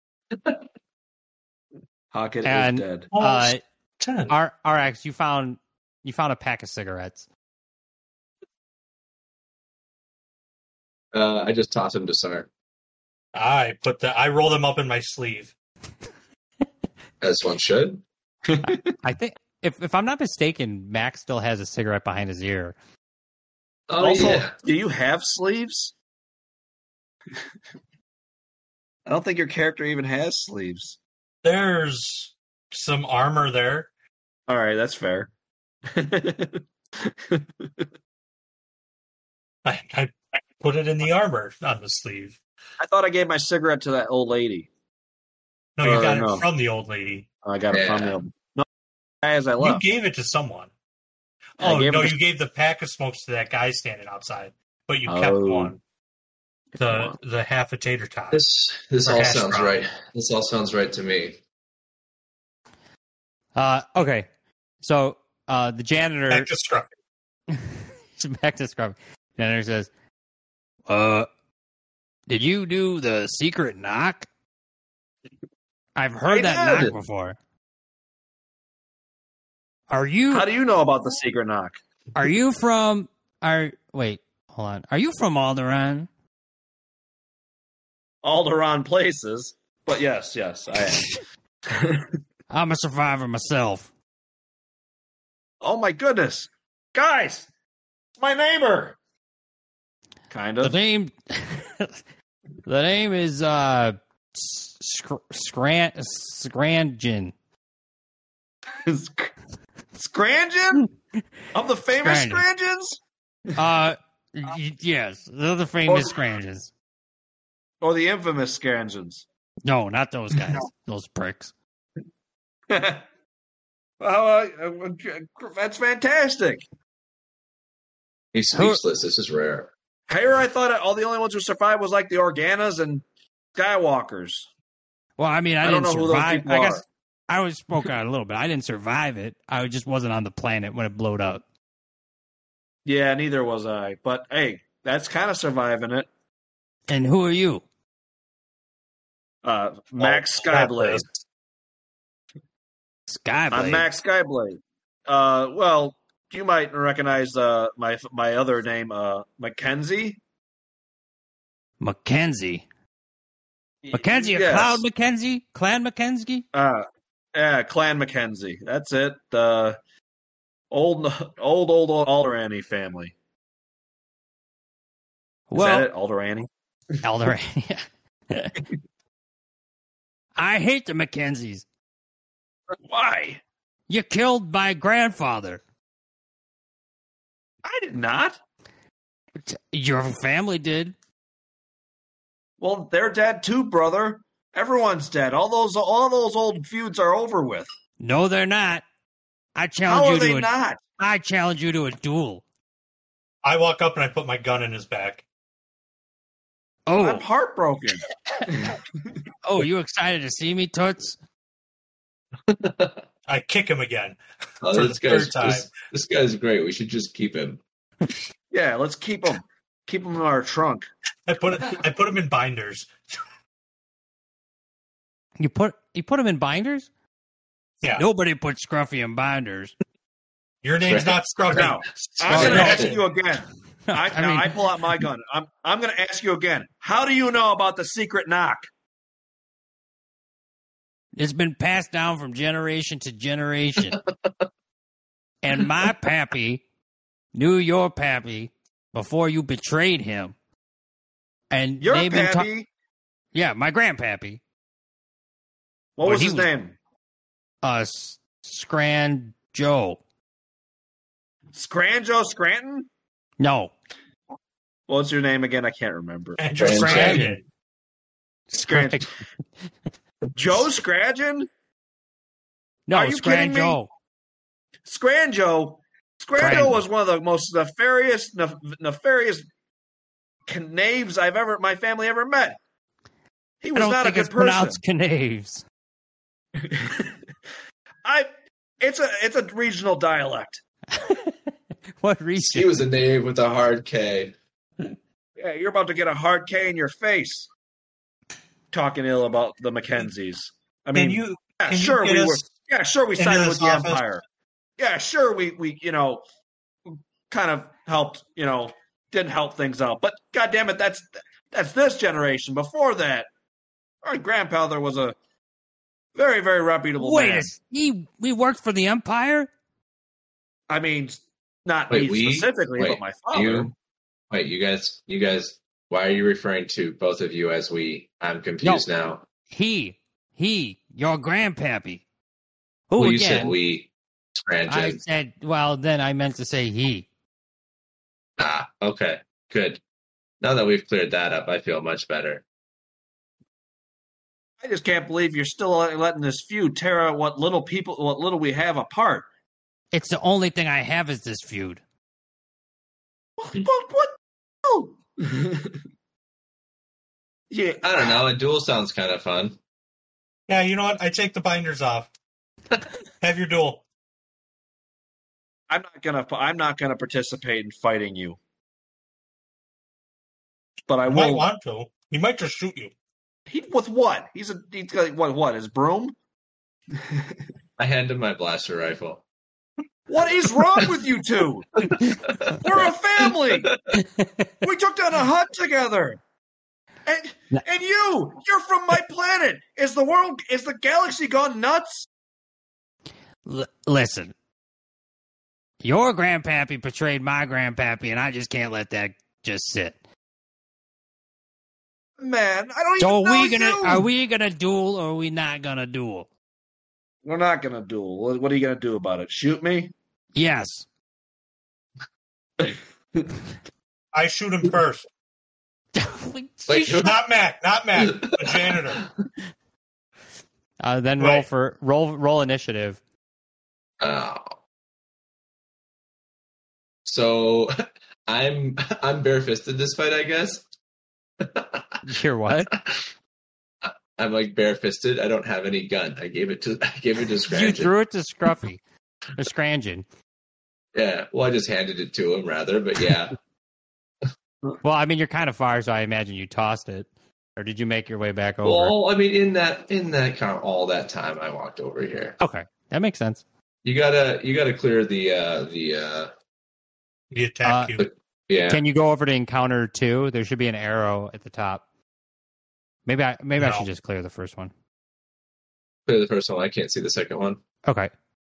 Pocket And- is dead. Almost 10. RX, you found a pack of cigarettes. I just tossed him to Sar, I roll them up in my sleeve. as one should. I think if I'm not mistaken, Max still has a cigarette behind his ear. Oh Also, yeah. do you have sleeves? I don't think your character even has sleeves. There's some armor there. All right, that's fair. I put it in the armor on the sleeve. I thought I gave my cigarette to that old lady. No, you got it from the old lady. I got it from the old. No, as I left. You gave it to someone. Oh no, you gave the pack of smokes to that guy standing outside, but you kept one. The half a tater tot. This all sounds right. This all sounds right to me. Okay, so the janitor. Back to Scruffy. Back to Scruffy. Janitor says, did you do the secret knock? I've heard that knock before. Are you? How do you know about the secret knock? Are you from? Wait, hold on. Are you from Alderaan? Alderaan places, but yes, I am. I'm a survivor myself. Oh my goodness, guys, it's my neighbor. Kind of. The name is Scrangen. Scrangen? Of the famous Scrangens? Yes, they're the famous Scrangens. Or the infamous Scrangens? No, not those guys. Those pricks. That's fantastic. He's speechless. This is rare. Here, I thought all the only ones who survived was like the Organas and Skywalkers. Well, I mean, I don't didn't know survive. Who those I guess I was spoke out a little bit. I didn't survive it. I just wasn't on the planet when it blowed up. Yeah, neither was I. But hey, that's kind of surviving it. And who are you? Max Skyblade. Skyblade. I'm Max Skyblade. Well, you might recognize my other name, Mackenzie. Mackenzie. Mackenzie, yes. Cloud Mackenzie? Clan Mackenzie? Yeah, Clan Mackenzie. That's it. Old Alderaan family. Is that it? Alderaan? Alderaan, yeah. I hate the Mackenzies. Why? You killed my grandfather. I did not. Your family did. Well, they're dead too, brother. Everyone's dead. All those old feuds are over with. No, they're not. I challenge you to a duel. I walk up and I put my gun in his back. Oh, I'm heartbroken. Oh, you excited to see me, Toots? I kick him again. Oh, for the third time. This guy's great. We should just keep him. Yeah, let's keep him. Keep him in our trunk. I put him in binders. You put him in binders? Yeah. Nobody put Scruffy in binders. Your name's not Scruffy. Now, I'm going to ask you again. I pull out my gun. I'm going to ask you again. How do you know about the secret knock? It's been passed down from generation to generation. And my pappy knew your pappy before you betrayed him. And your pappy? Yeah, my grandpappy. What was his name? Scranjo. Scranjo Scranton? No. What's your name again? I can't remember. Scranton. Scranton. Joe Scranton? No, are you kidding me? Scranjo was one of the most nefarious knaves my family ever met. He was not a good person. Pronounced knaves. It's a regional dialect. What region? He was a knave with a hard K. Yeah, you're about to get a hard K in your face. Talking ill about the Mackenzies. I mean, we sided with the Empire. Yeah, sure, we kind of helped, didn't help things out. But goddamn it, that's this generation. Before that, our grandfather was a very, very reputable man. We worked for the Empire? I mean, not me specifically, but my father. You guys Why are you referring to both of you as we? I'm confused now. He, your grandpappy. Who Who you again? said we? I said, well, then I meant to say he. Ah, okay, good. Now that we've cleared that up, I feel much better. I just can't believe you're still letting this feud tear out what little we have apart. It's the only thing I have is this feud. What? Oh. Yeah, I don't know. A duel sounds kind of fun. Yeah, you know what? I take the binders off. Have your duel. I'm not gonna participate in fighting you, but I You will. might want to. He might just shoot you. With what? He's got what? His broom? I hand him my blaster rifle. What is wrong with you two? We're a family. We took down a hut together. And you're from my planet. Is the galaxy gone nuts? Listen, your grandpappy betrayed my grandpappy, and I just can't let that just sit. Man, I don't even know you. Are we gonna duel or are we not gonna duel? We're not gonna duel. What are you gonna do about it? Shoot me? Yes. I shoot him first. Wait, Not Mac. The janitor. Then Right. roll initiative. Oh. So I'm barefisted this fight, I guess. You're what? I'm like barefisted. I don't have any gun. I gave it to Scranton. You threw it to Scruffy. Or Scrangen. Yeah. Well, I just handed it to him rather, but yeah. Well, I mean, you're kind of far, so I imagine you tossed it. Or did you make your way back over? Well, I mean, in that kind of all that time, I walked over here. Okay, that makes sense. You gotta clear the attack cube. yeah. Can you go over to encounter 2? There should be an arrow at the top. Maybe I should just clear the first one. Clear the first one. I can't see the second one. Okay.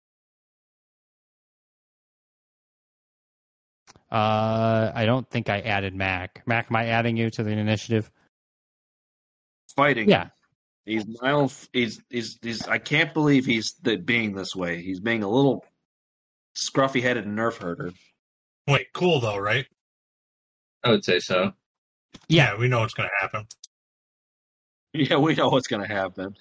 I don't think I added Mac. Mac, am I adding you to the initiative? Fighting. Yeah. He's I can't believe he's being this way. He's being a little scruffy-headed nerf herder. Wait, cool though, right? I would say so. Yeah, we know what's going to happen. Yeah, we know what's going to happen.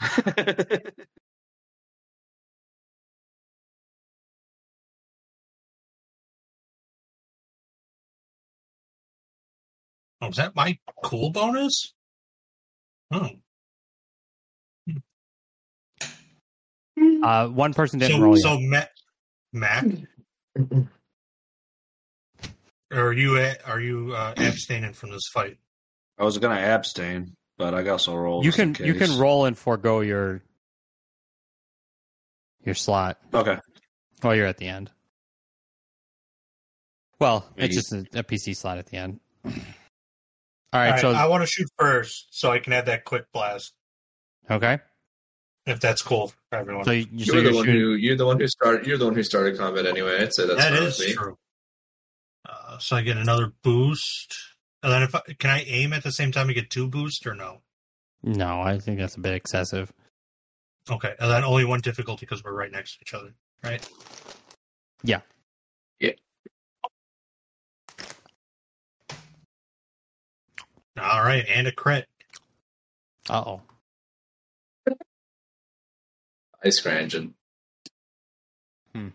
Oh, is that my cool bonus? Oh. One person didn't roll yet. So Mac, are you abstaining from this fight? I was going to abstain, but I also rolled. You can roll and forego your slot. Okay. While you're at the end. Well, Yeah, it's just a PC slot at the end. All All right, right, so I want to shoot first so I can add that quick blast. okay. If that's cool for everyone. So You're the one who started combat anyway. I'd say that's That fine is with me. true. So I get another boost, and then can I aim at the same time to get 2 boosts or no? No, I think that's a bit excessive. Okay, and then only 1 difficulty because we're right next to each other, right? Yeah. Yeah. All right, and a crit. Uh-oh. Ice Scrangen. All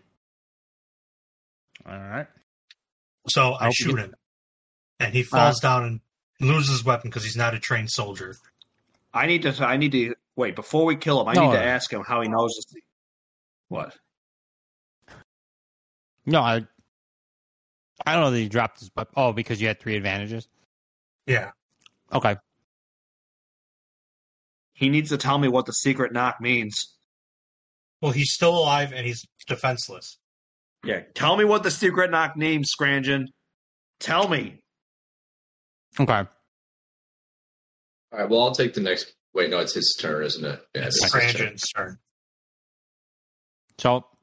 right. So I shoot him, and he falls down and loses his weapon because he's not a trained soldier. I need to wait before we kill him. I need to ask him how he knows this. What? No, I don't know that he dropped his weapon. Oh, because you had 3 advantages? Yeah. Okay. He needs to tell me what the secret knock means. Well, he's still alive and he's defenseless. Yeah, tell me what the secret knock means, Scrangen. Tell me. Okay. All right. Well, I'll take the next. Wait, no, it's his turn, isn't it? Yeah, It's Scrangen's turn. So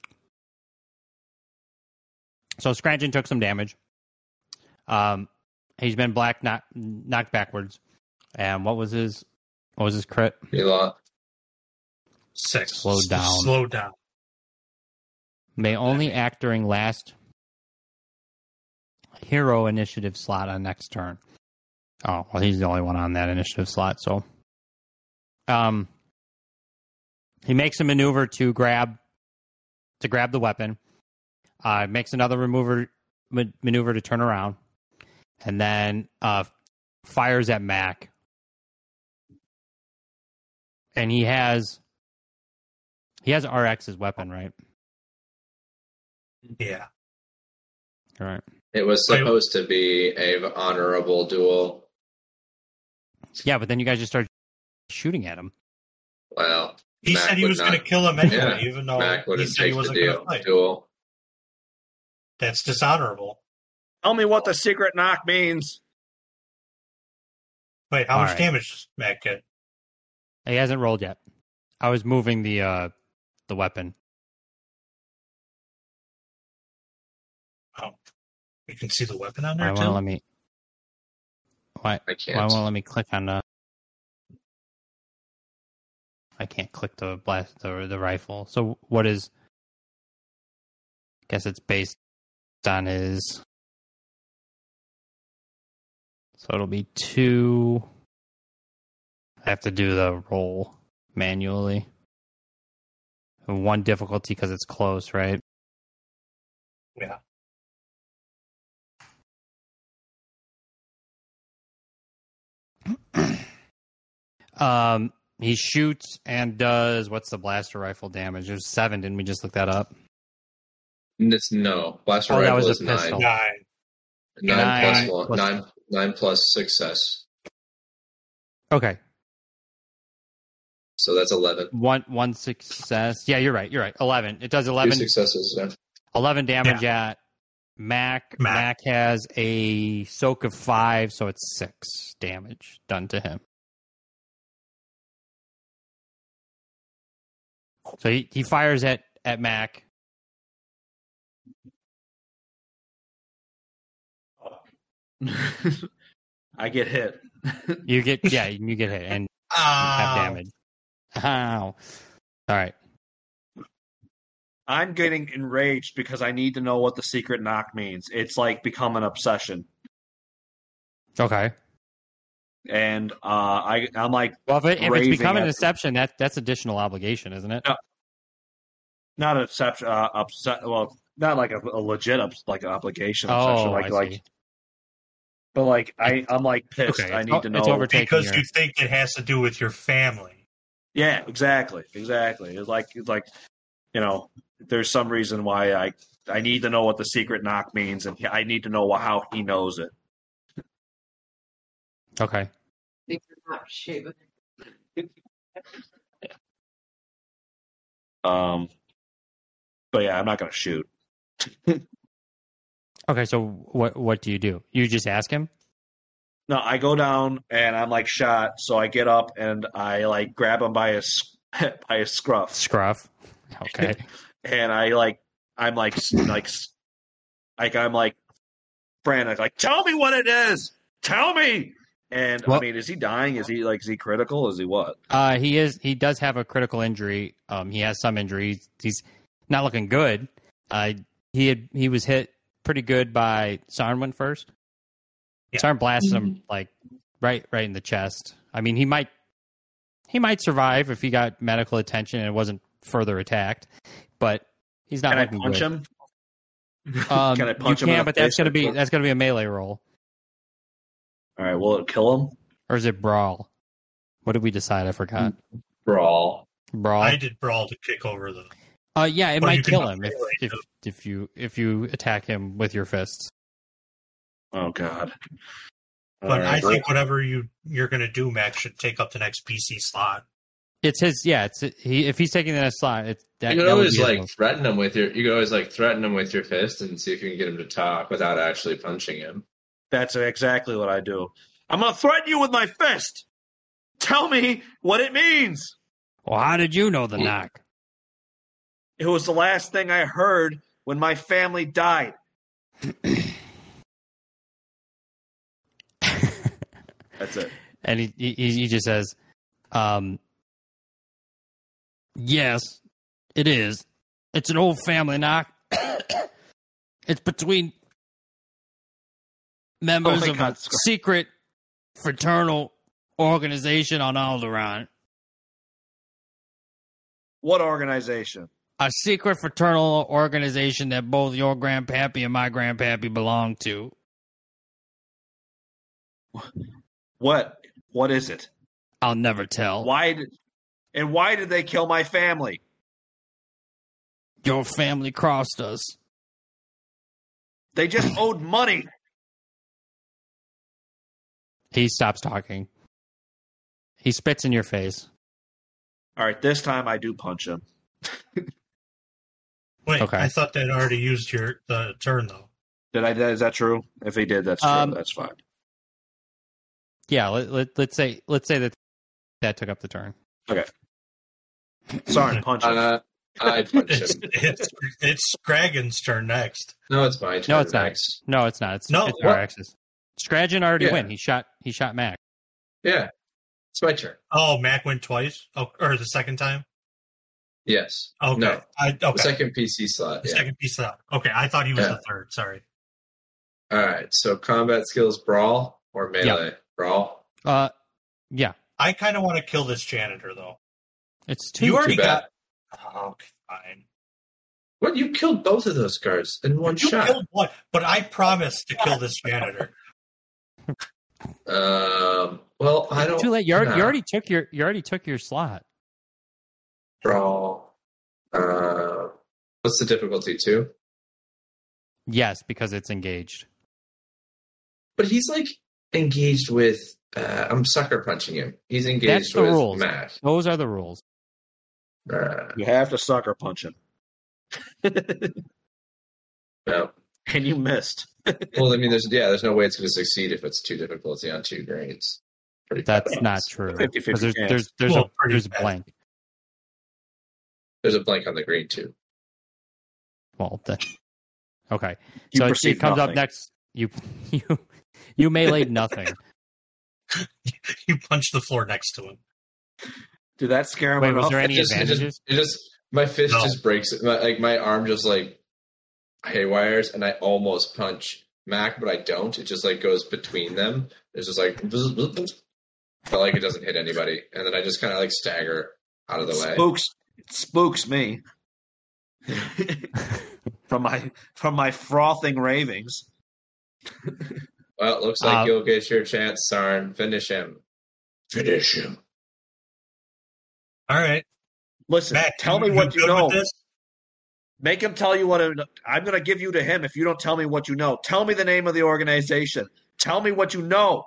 Scrangen took some damage. He's been knocked backwards. And what was his crit? A lot. 6. Slow down. May only act during last hero initiative slot on next turn. Oh, well, he's the only one on that initiative slot, so he makes a maneuver to grab the weapon. Makes another maneuver to turn around, and then fires at Mac. And he has RX's weapon, right? Yeah. All right. It was supposed to be a honorable duel. Yeah, but then you guys just started shooting at him. Well, he said he was going to kill him anyway, even though Mac he said he wasn't going to fight. Duel. That's dishonorable. Tell me what the secret knock means. Wait, how much damage does Mac get? He hasn't rolled yet. I was moving the weapon. Oh, you can see the weapon on there Why too. won't let me? Why? I can't. Why won't let me click on the? I can't click the rifle. So what is? I guess it's based on his. So it'll be 2. I have to do the roll manually. 1 difficulty because it's close, right? Yeah. He shoots and does what's the blaster rifle damage? There's 7. Didn't we just look that up? No. Blaster rifle that was is a 9. pistol. 9 plus success. Okay. So that's 11. One success. Yeah, you're right. 11. It does 11. 2 successes. Yeah. 11 damage at Mac. Mac has a soak of 5, so it's 6 damage done to him. So he fires at Mac. I get hit. You get hit and have damage. Ow. All right. I'm getting enraged because I need to know what the secret knock means. It's like become an obsession. Okay. And I'm like, well, if it's become an exception, that's additional obligation, isn't it? Not an exception. Well, not like a legit obligation. Oh, like. But like, I'm like pissed. Okay. I need to know because you think it has to do with your family. Yeah, exactly. It's like there's some reason why I need to know what the secret knock means, and I need to know how he knows it. Okay. But yeah, I'm not going to shoot. Okay, so what do? You just ask him? No, I go down and I'm like shot, so I get up and I like grab him by his scruff. Scruff. Okay. And I'm like frantic, like, tell me what it is. Tell me. And I mean, is he dying? Is he critical? Is he what? He does have a critical injury. He has some injuries. He's not looking good. He was hit pretty good by Sarn went first. Yeah. Sarn blasted him like right in the chest. I mean, he might survive if he got medical attention and it wasn't further attacked, but he's not looking good. Can I punch him? Can I punch him? But that's gonna be a melee roll. All right, will it kill him? Or is it brawl? What did we decide? I forgot. Brawl. I did brawl to kick over the. Yeah, it might kill him if you attack him with your fists. Oh God! But I think whatever you're going to do, Max, should take up the next PC slot. It's his. Yeah, if he's taking the next slot, you could always threaten him with your fist and see if you can get him to talk without actually punching him. That's exactly what I do. I'm going to threaten you with my fist. Tell me what it means. Well, how did you know the knock? It was the last thing I heard when my family died. That's it. And he just says, yes, it is. It's an old family knock. It's between members of a secret fraternal organization on Alderaan. What organization? A secret fraternal organization that both your grandpappy and my grandpappy belong to. What is it? I'll never tell. Why did they kill my family? Your family crossed us. They just owed money. He stops talking. He spits in your face. All right, this time I do punch him. Wait, okay. I thought they'd already used the turn though. Did I? Is that true? If he did, that's true. That's fine. Yeah, let's say that took up the turn. Okay. Sorry, punch him. I punch him. It's Scragan's turn next. No, it's my turn. No, it's next. not. No, it's not. It's what? RX's. Scragan already went. He shot Mac. Yeah, it's my turn. Oh, Mac went twice? Oh, or the second time? Yes. Okay. No. Okay. The second PC slot. The second piece slot. Okay, I thought he was the third. Sorry. All right. So combat skills, brawl or melee? Yep. Brawl. Yeah. I kind of want to kill this janitor though. It's two. You already too bad. got. Oh, okay, fine. What? You killed both of those guards in one shot. Killed one, but I promised to kill this janitor. Well, I don't. Too late. You already took your slot. Brawl. What's the difficulty? 2? Yes, because it's engaged. But he's like engaged with. I'm sucker punching him. He's engaged That's the with rules. Mac. Those are the rules. You have to sucker punch him. No. And you missed. Well, I mean, there's no way it's going to succeed if it's 2 difficulty on 2 grades. That's not true. 50-50 There's a blank. There's a blank on the green too. Well, okay. You So perceive it comes nothing. up next. You meleeed nothing. You punched the floor next to him. Did that scare him Wait, enough? was there any advantages? It just my fist just breaks. My arm just like haywires, and I almost punch Mac, but I don't. It just like goes between them. It's just like, but like it doesn't hit anybody, and then I just kind of like stagger out of the way. It spooks me from my frothing ravings. Well, it looks like you'll get your chance, Sarn. Finish him. Finish him. All right. Listen, Mac, tell me what you know. This? Make him tell you what I'm going to give you to him if you don't tell me what you know. Tell me the name of the organization. Tell me what you know.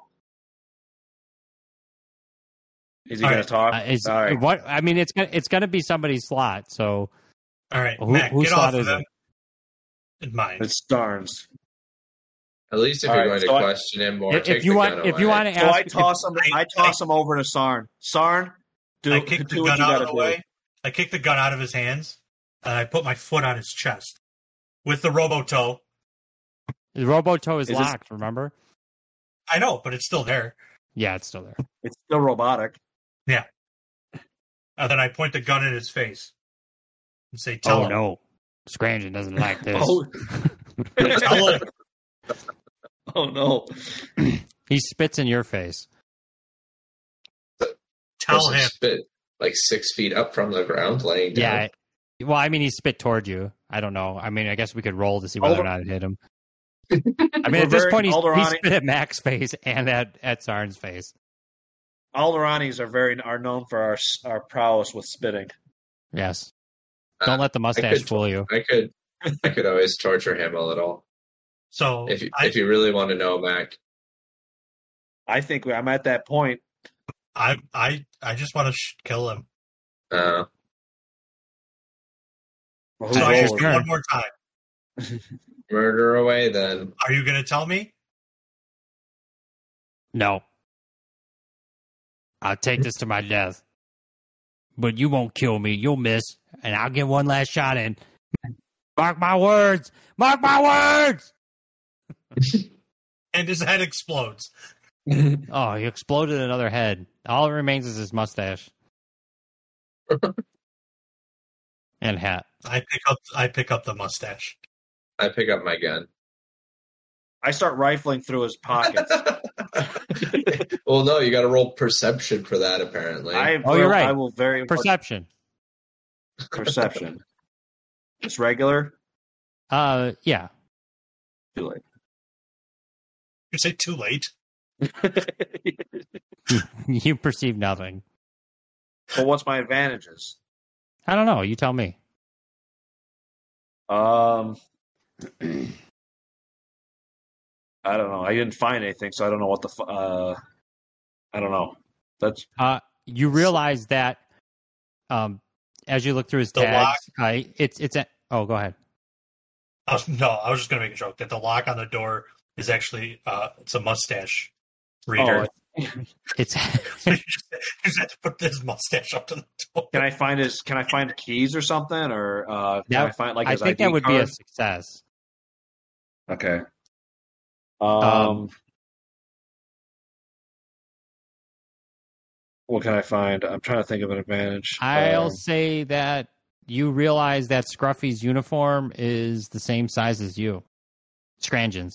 Is he going to talk? All right. What I mean, it's going to be somebody's slot. So, all right, Mac, get off of him. It's mine. It's Starnes. At least if you're going to question him more, if you want to ask, I toss him over to Sarn. Sarn, I kick the gun out of the way. I kick the gun out of his hands, and I put my foot on his chest with the Robotow. The Robotow is locked. Remember? I know, but it's still there. Yeah, it's still there. It's still robotic. Yeah. And then I point the gun in his face and say, "Tell him." No, Scranton doesn't like this. Tell him. Oh no! He spits in your face. Tell him. Spit like 6 feet up from the ground, laying down. Yeah. Well, I mean, he spit towards you. I don't know. I mean, I guess we could roll to see whether or not it hit him. I mean, at this point, he spit at Mac's face and at Sarn's face. Alderanis are known for our prowess with spitting. Yes. Don't let the mustache fool you. I could always torture him a little. So if you really want to know, Mac, I think I'm at that point. I just want to kill him. Well, so I ask you one more time. Murder away, then. Are you going to tell me? No. I'll take this to my death. But you won't kill me. You'll miss. And I'll get one last shot in. Mark my words. Mark my words! And his head explodes. Oh, he exploded another head. All that remains is his mustache and hat. I pick up the mustache. I pick up my gun. I start rifling through his pockets. Well, no, you got to roll perception for that. Apparently. You're right. I will very Perception. Perception. Just regular. Yeah. Too late. You say too late? You perceive nothing. Well, what's my advantages? I don't know. You tell me. I don't know. I didn't find anything, so I don't know what the. I don't know. That's. You realize that, as you look through his tags, it's a. Oh, go ahead. I was just going to make a joke that the lock on the door is actually it's a mustache reader. Oh, it's. You just have to put his mustache up to the door. Can I find keys or something, or can I find like? I think that would be a success. Okay. What can I find? I'm trying to think of an advantage. I'll say that you realize that Scruffy's uniform is the same size as you. Scrangen's.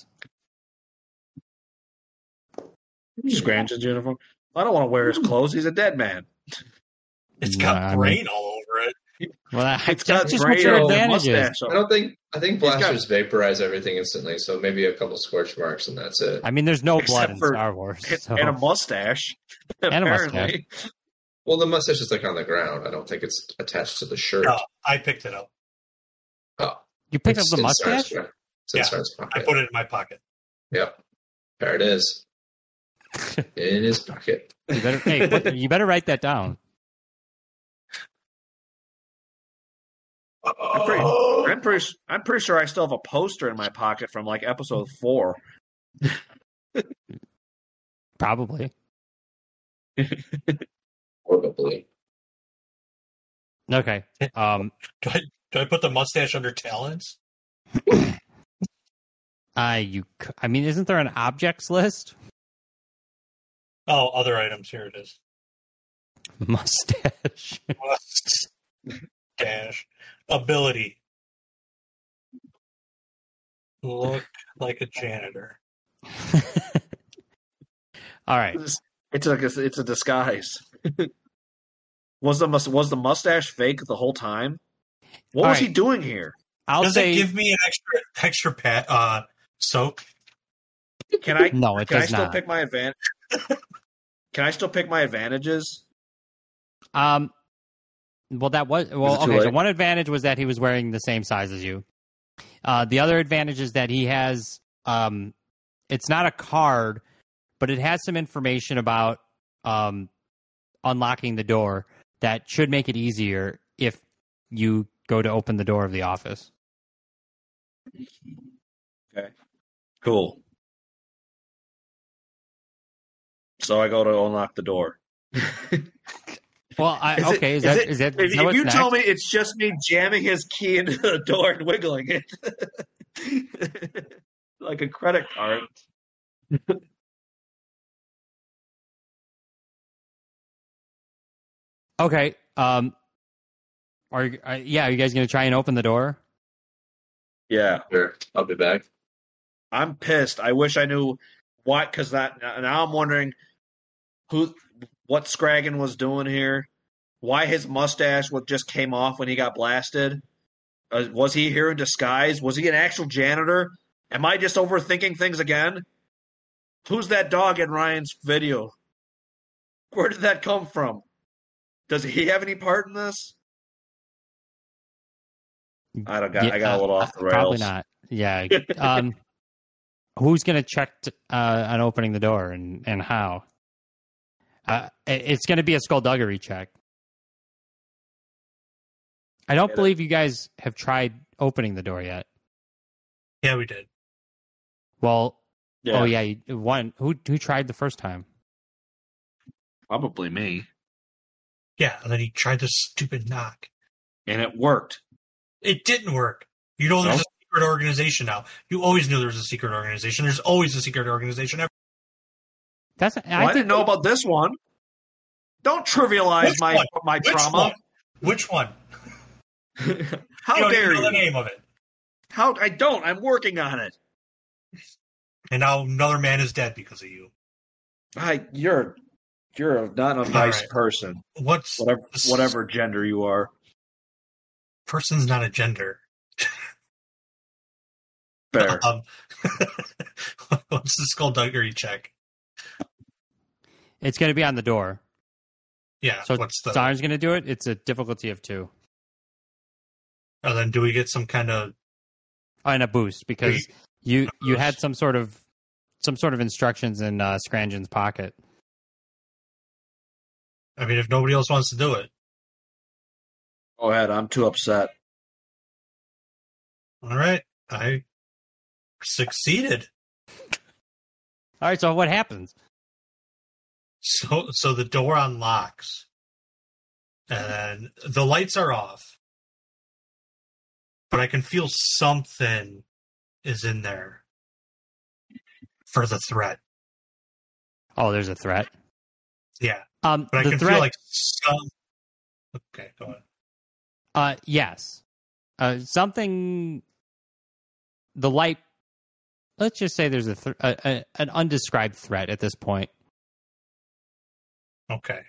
Scrangen's uniform? I don't want to wear his clothes. He's a dead man. It's got brain all over it. Well, it's got just brain what your all advantage is. I think blasters vaporize everything instantly, so maybe a couple scorch marks and that's it. I mean, there's no blood in for- Star Wars. So. And a mustache. And a apparently. Well, the mustache is like on the ground. I don't think it's attached to the shirt. No, I picked it up. Oh, You picked up the mustache? It's in Sar's pocket. I put it in my pocket. Yep. There it is. In his pocket. You better write that down. I'm pretty sure I still have a poster in my pocket from like episode 4. Probably. Probably. Okay. Do I put the mustache under talents? I mean, isn't there an objects list? Oh, other items. Here it is. Mustache. Dash. Ability. Look like a janitor. All right. It's a disguise. Was the mustache fake the whole time? What was he doing here? Does it give me an extra soak? Can I? No, it does not. Can I still pick my advantage? Can I still pick my advantages? Well, okay. So one advantage was that he was wearing the same size as you. The other advantage is that he has. It's not a card, but it has some information about unlocking the door that should make it easier if you go to open the door of the office. Okay. Cool. So I go to unlock the door. Well, is that if you tell me it's just me jamming his key into the door and wiggling it like a credit card. Okay. Are you guys going to try and open the door? Yeah. Sure. I'll be back. I'm pissed. I wish I knew what, because now I'm wondering what Scraggin was doing here, why his mustache just came off when he got blasted. Was he here in disguise? Was he an actual janitor? Am I just overthinking things again? Who's that dog in Ryan's video? Where did that come from? Does he have any part in this? I got a little off the rails. Probably not. Yeah. Who's going to check on opening the door and how? It's going to be a skullduggery check. I don't believe you guys have tried opening the door yet. Yeah, we did. Well, yeah. Oh yeah, who tried the first time? Probably me. Yeah, and then he tried this stupid knock. And it worked. It didn't work. You know there's a secret organization now. You always knew there was a secret organization. There's always a secret organization. I didn't know about this one. Don't trivialize my trauma. Which one? How dare you? Know the name of it. I don't. I'm working on it. And now another man is dead because of you. You're not a nice person. Whatever gender you are. Person's not a gender. Fair. What's the skullduggery check? It's going to be on the door. Yeah. So Sarn's going to do it. It's a difficulty of 2. And then do we get some kind of... and a boost because you had some sort of instructions in Scrangen's pocket. I mean, if nobody else wants to do it. Go ahead. I'm too upset. All right. I succeeded. All right. So what happens? So the door unlocks, and the lights are off, but I can feel something is in there for the threat. Oh, there's a threat. Yeah, but I can feel like some. Okay, go on. Yes, something. The light. Let's just say there's an undescribed threat at this point. Okay.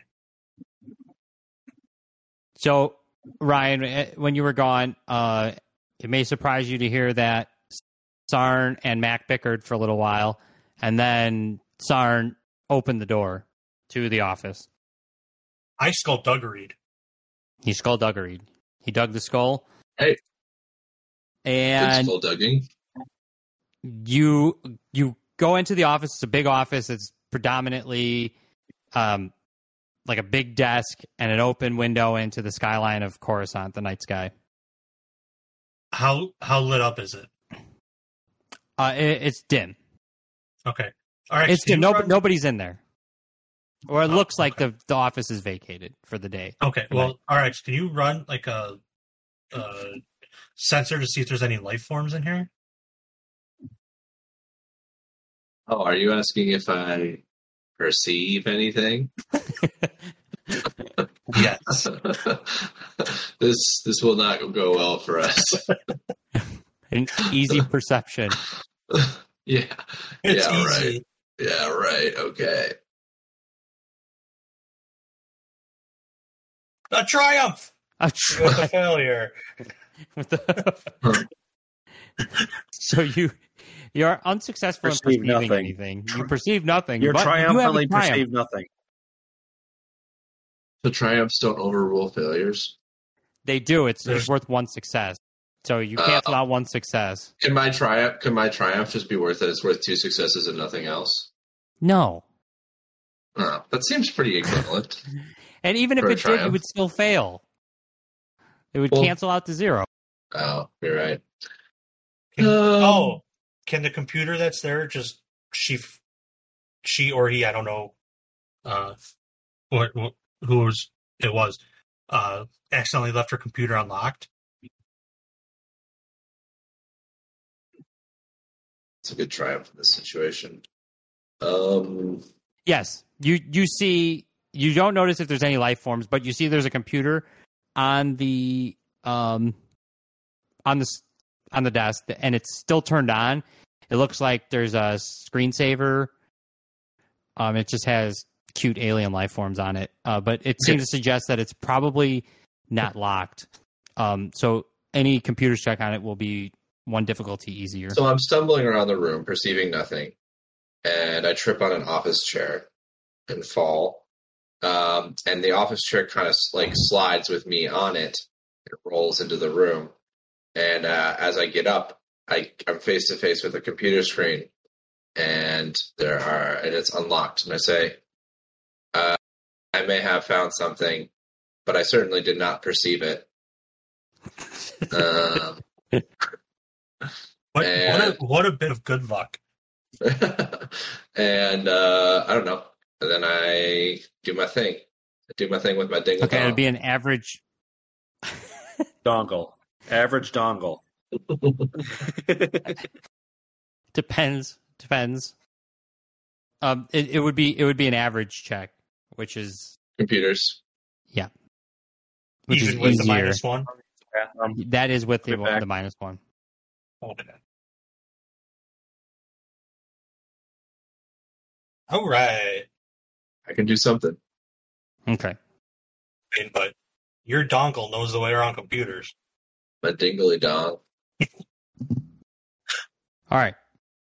So, Ryan, when you were gone, it may surprise you to hear that Sarn and Mac bickered for a little while, and then Sarn opened the door to the office. I skullduggered. He skullduggered. He dug the skull. Hey. And skulldugging. You go into the office. It's a big office. It's predominantly like a big desk and an open window into the skyline of Coruscant, the night sky. How lit up is it? It's dim. Okay. All right. It's dim. Nobody's in there. Or it looks like the office is vacated for the day. Okay. Well, all right. Can you run like a sensor to see if there's any life forms in here? Oh, are you asking if I perceive anything? Yes. This will not go well for us. An easy perception. Yeah. It's yeah, easy. Right. Yeah, right. Okay. A triumph! With a failure. So you're unsuccessful in perceiving anything. You perceive nothing. You triumphantly perceive nothing. The triumphs don't overrule failures. They do. It's worth 1 success. So you cancel out 1 success. Can my triumph just be worth it? It's worth 2 successes and nothing else. No. Oh, that seems pretty equivalent. And even if it did, you would still fail. It would cancel out to 0. Oh, you're right. Can the computer that's there just she or he, I don't know, it was, accidentally left her computer unlocked? It's a good triumph in this situation. Yes, you see. You don't notice if there's any life forms, but you see there's a computer on the desk, and it's still turned on. It looks like there's a screensaver. It just has cute alien life forms on it, but it seems to suggest that it's probably not locked. So any computer check on it will be 1 difficulty easier. So I'm stumbling around the room, perceiving nothing, and I trip on an office chair and fall. And the office chair kind of like slides with me on it. It rolls into the room. And as I get up, I'm face to face with a computer screen, and it's unlocked. And I say, I may have found something, but I certainly did not perceive it. What a bit of good luck. And I don't know. And then I do my thing. I do my thing with my dingle. Okay, it'd be an average dongle. Average dongle. Depends. It would be an average check, which is computers. Yeah. Which even is with easier. the -1? That is with the -1. Okay. All right. I can do something. Okay. But your dongle knows the way around computers. My dingly dong. All right.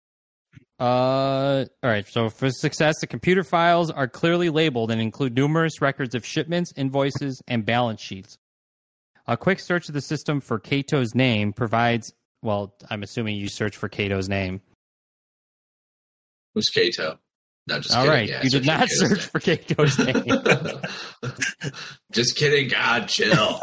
All right. So for success, the computer files are clearly labeled and include numerous records of shipments, invoices, and balance sheets. A quick search of the system for Kato's name provides. Well, I'm assuming you search for Kato's name. Who's Kato? No, just all kidding. right. Yeah, you did not search for Kato's name. Just kidding. God, chill.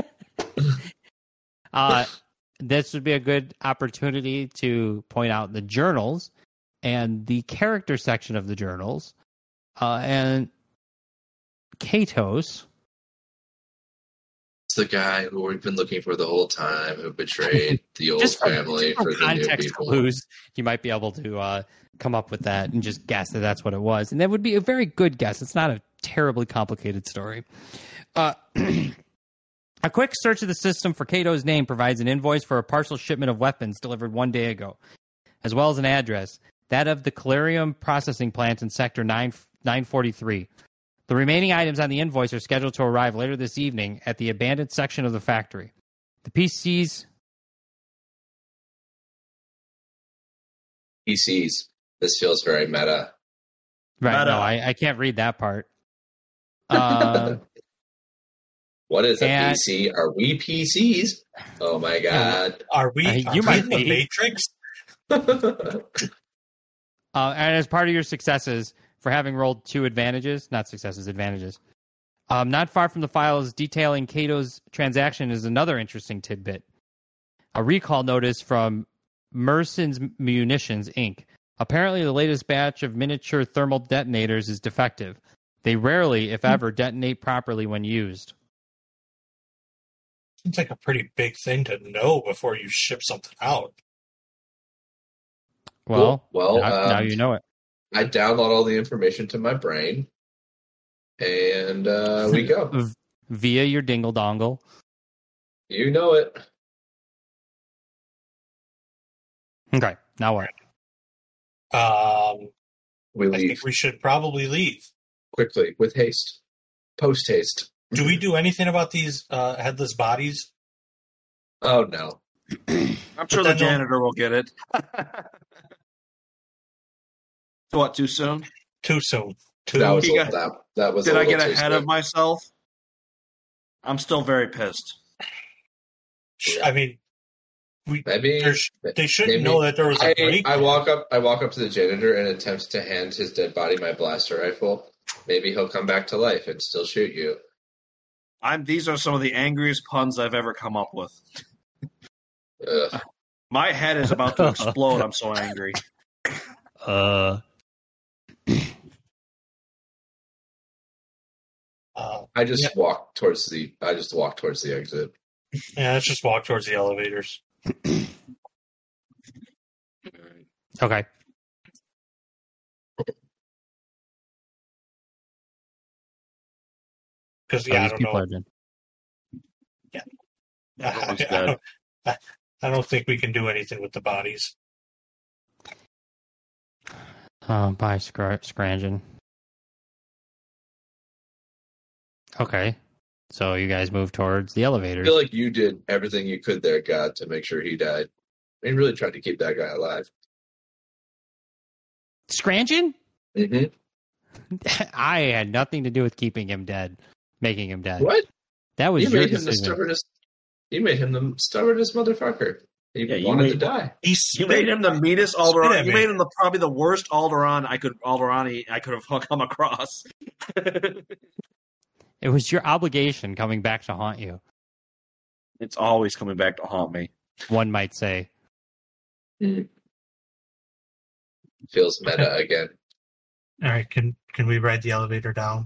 This would be a good opportunity to point out the journals and the character section of the journals. And Kato's. It's the guy who we've been looking for the whole time, who betrayed the old family for the new people. Clues, you might be able to come up with that and just guess that that's what it was. And that would be a very good guess. It's not a terribly complicated story. A quick search of the system for Kato's name provides an invoice for a partial shipment of weapons delivered 1 day ago, as well as an address, that of the Calarium processing plant in Sector 943. The remaining items on the invoice are scheduled to arrive later this evening at the abandoned section of the factory. The PCs. This feels very meta. Right, meta. No, I can't read that part. What is a PC? Are we PCs? Oh my god. Are we you might be. The Matrix? And as part of your successes for having rolled 2 advantages, not successes, advantages. Not far from the files detailing Kato's transaction is another interesting tidbit. A recall notice from Merson's Munitions, Inc. Apparently, the latest batch of miniature thermal detonators is defective. They rarely, if ever, detonate properly when used. Seems like a pretty big thing to know before you ship something out. Well, now you know it. I download all the information to my brain, and we go. Via your dingle dongle. You know it. Okay, now what? We leave. I think we should probably leave. Quickly, with haste. Post-haste. Do we do anything about these headless bodies? Oh, no. I'm sure the janitor will get it. What, too soon? Too soon. That was did I get ahead of myself? I'm still very pissed. I mean, they shouldn't maybe. know that there was a break. I walk up to the janitor and attempt to hand his dead body my blaster rifle. Maybe he'll come back to life and still shoot you. These are some of the angriest puns I've ever come up with. My head is about to explode. I'm so angry. I just walk towards the exit. Yeah, let's just walk towards the elevators. Okay. Because I don't know. I don't think we can do anything with the bodies. By Scrangen. Okay. So you guys move towards the elevators. I feel like you did everything you could there, God, to make sure he died. And really tried to keep that guy alive. Scrangen? Mm-hmm. I had nothing to do with keeping him dead, making him dead. What? That was your decision. You made him the stubbornest motherfucker. He wanted to die. You made him the meanest Alderaan. You made him probably the worst Alderaan I could have come across. It was your obligation coming back to haunt you. It's always coming back to haunt me. One might say. Feels meta again. All right, can we ride the elevator down?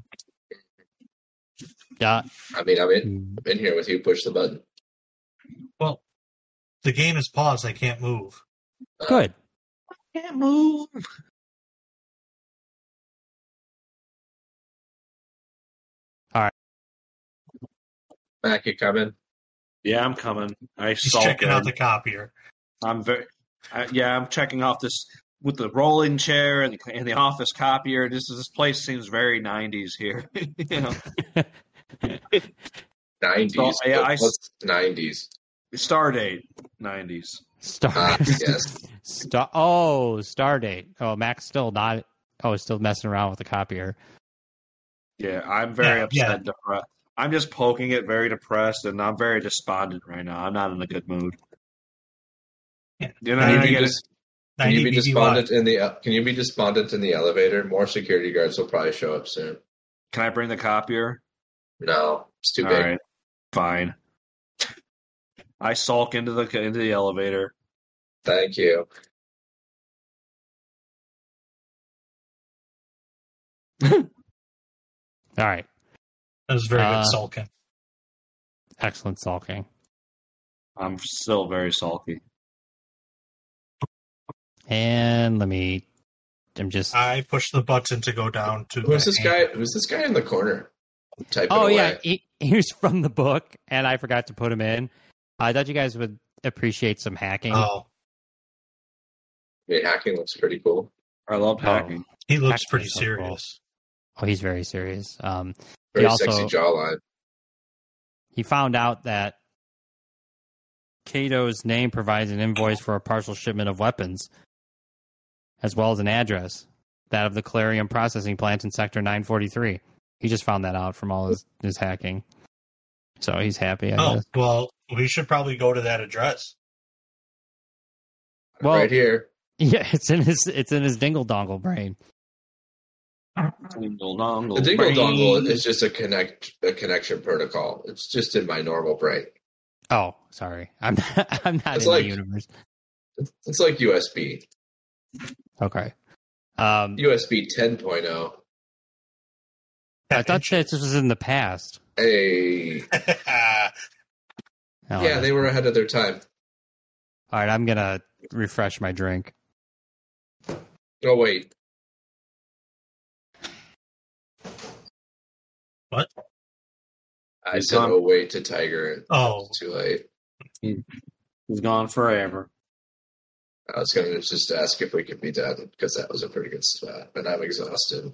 Yeah. I mean, I'm in here with you. Push the button. Well, the game is paused. I can't move. Good. I can't move. Mac, you coming? Yeah, I'm coming. He's checking out the copier. I'm checking off this with the rolling chair and the office copier. This place seems very 90s here. 90s. So, yeah, what's 90s? Stardate 90s. Yes. Stardate. Oh, Mac's still not. Oh, still messing around with the copier. Yeah, I'm very upset. And depressed. I'm just poking it, very depressed, and I'm very despondent right now. I'm not in a good mood. Yeah. Can you be despondent in the elevator? More security guards will probably show up soon. Can I bring the copier? No, it's too big. All right, fine. I sulk into the elevator. Thank you. All right. That was very good sulking. Excellent sulking. I'm still very sulky. And I push the button to go down to. Who's this guy? Who's this guy in the corner? Yeah, he was from the book, and I forgot to put him in. I thought you guys would appreciate some hacking. Oh, yeah, hacking looks pretty cool. I love hacking. He looks pretty serious. Cool. Oh, he's very serious. Very sexy jawline. He found out that Cato's name provides an invoice for a partial shipment of weapons, as well as an address, that of the Clarion processing plant in Sector 943. He just found that out from all his hacking. So he's happy, I guess. Well, we should probably go to that address. Well, right here. Yeah, it's in his dingle dongle brain. Dingle dongle. The dingle dongle is just a connection protocol. It's just in my normal brain. Oh, sorry. I'm not in the universe. It's like USB. Okay. USB 10.0. I thought this was in the past. Hey. Yeah, they were ahead of their time. All right, I'm going to refresh my drink. Oh, wait. What? I said, oh, wait to Tiger. It's too late. He's gone forever. I was going to just ask if we could be done, because that was a pretty good spot, but I'm exhausted.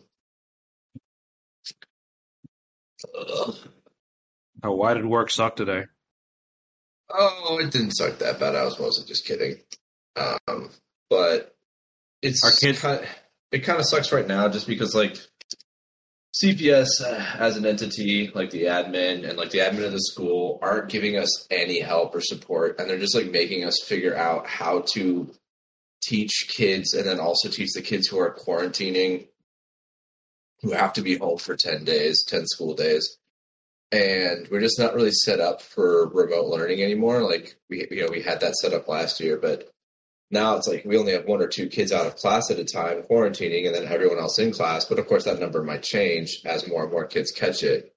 Oh, why did work suck today? Oh, it didn't suck that bad. I was mostly just kidding. But it kind of sucks right now just because, like, CPS as an entity, like the admin and like the admin of the school, aren't giving us any help or support, and they're just like making us figure out how to teach kids and then also teach the kids who are quarantining, who have to be home for 10 school days. And we're just not really set up for remote learning anymore. Like we had that set up last year, but now it's like we only have 1 or 2 kids out of class at a time quarantining, and then everyone else in class. But of course, that number might change as more and more kids catch it.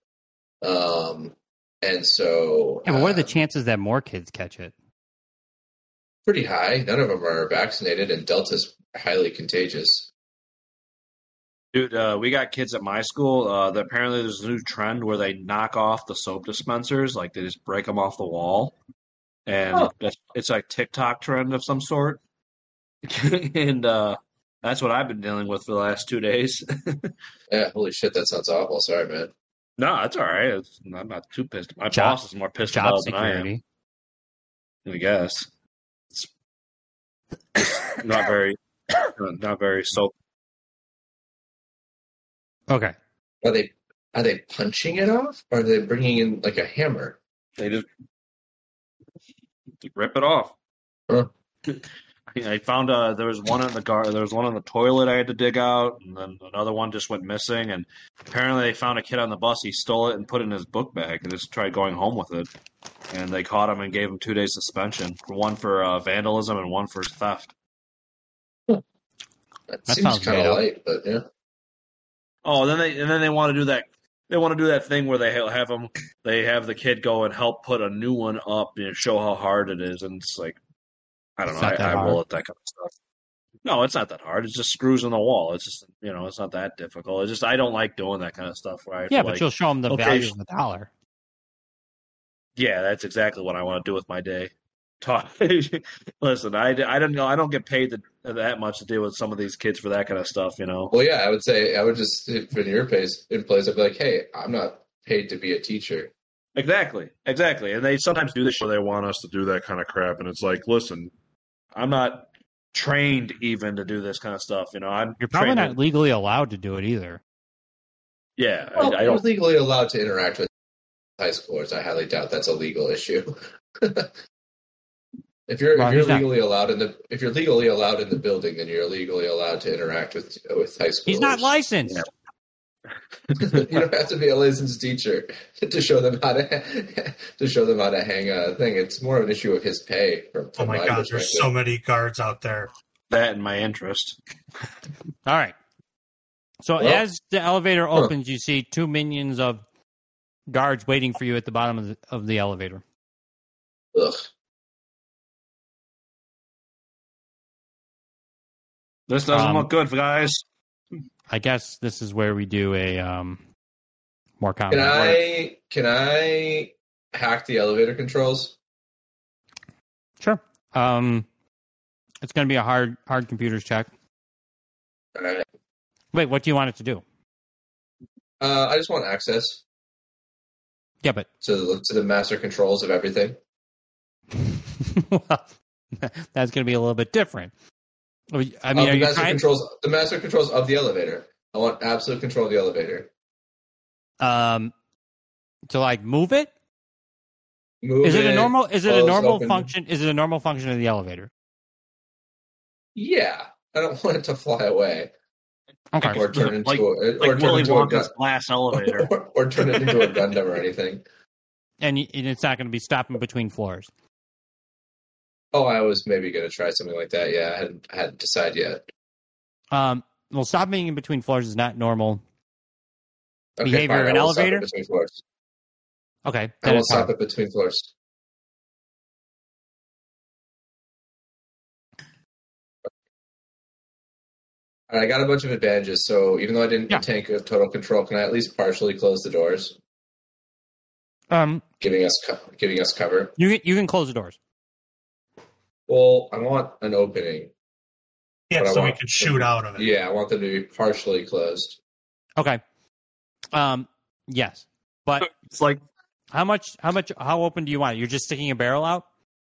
And so, but what are the chances that more kids catch it? Pretty high. None of them are vaccinated, and Delta's highly contagious. Dude, we got kids at my school. Apparently, there's a new trend where they knock off the soap dispensers, like they just break them off the wall, and it's like TikTok trend of some sort. And that's what I've been dealing with for the last 2 days. Yeah, holy shit, that sounds awful. Sorry, man. No, that's all right. I'm not too pissed. My boss is more pissed about it than I am. I guess it's not very soap. Okay. Are they punching it off, or are they bringing in like a hammer? They just rip it off. Huh. I found there was one in the there was one in the toilet I had to dig out, and then another one just went missing. And apparently, they found a kid on the bus. He stole it and put it in his book bag, and just tried going home with it. And they caught him and gave him 2 days suspension, one for vandalism and one for theft. That seems kind of light, but yeah. Oh, then they want to do that. They want to do that thing where they have the kid go and help put a new one up and show how hard it is, and it's like, I don't know. I roll at that kind of stuff. No, it's not that hard. It's just screws in the wall. It's just, it's not that difficult. It's just I don't like doing that kind of stuff. Right? Yeah, but you'll show them the value of the dollar. Yeah, that's exactly what I want to do with my day. Talk. Listen, I don't know. I don't get paid that much to deal with some of these kids for that kind of stuff. Well, yeah, I would say I would just if in your place, I'd be like, hey, I'm not paid to be a teacher. Exactly. And they sometimes do this. They want us to do that kind of crap, and it's like, listen, I'm not trained even to do this kind of stuff. You're probably not legally allowed to do it either. Yeah, well, I don't. You're legally allowed to interact with high schoolers. I highly doubt that's a legal issue. If you're legally allowed in the building, then you're legally allowed to interact with high schoolers. He's not licensed. Yeah. You don't have to be a licensed teacher to show them how to hang a thing. It's more of an issue of his pay. Oh my God, there's so many guards out there. That in my interest. All right. So as the elevator opens, you see 2 minions of guards waiting for you at the bottom of the elevator. Ugh. This doesn't look good, guys. I guess this is where we do a more common. Can I hack the elevator controls? Sure. It's going to be a hard computers check. All right. Wait, what do you want it to do? I just want access. Yeah, but to the master controls of everything. Well, that's going to be a little bit different. I mean, the master controls of the elevator. I want absolute control of the elevator. To like move it? Is it a normal open. function? Is it a normal function of the elevator? Yeah. I don't want it to fly away. Okay. Or turn into Willy Wonka's glass elevator. or turn it into a Gundam or anything. And it's not going to be stopping between floors. Oh, I was maybe going to try something like that. Yeah, I hadn't decided yet. Well, stopping in between floors is not normal behavior of an elevator. Stop it between floors. Okay. I will stop it between floors. All right, I got a bunch of advantages, so even though I didn't take total control, can I at least partially close the doors? Giving us cover. You can close the doors. Well, I want an opening. Yeah, so we can shoot out of it. Yeah, I want them to be partially closed. Okay. Yes, but it's like how open do you want it? You're just sticking a barrel out?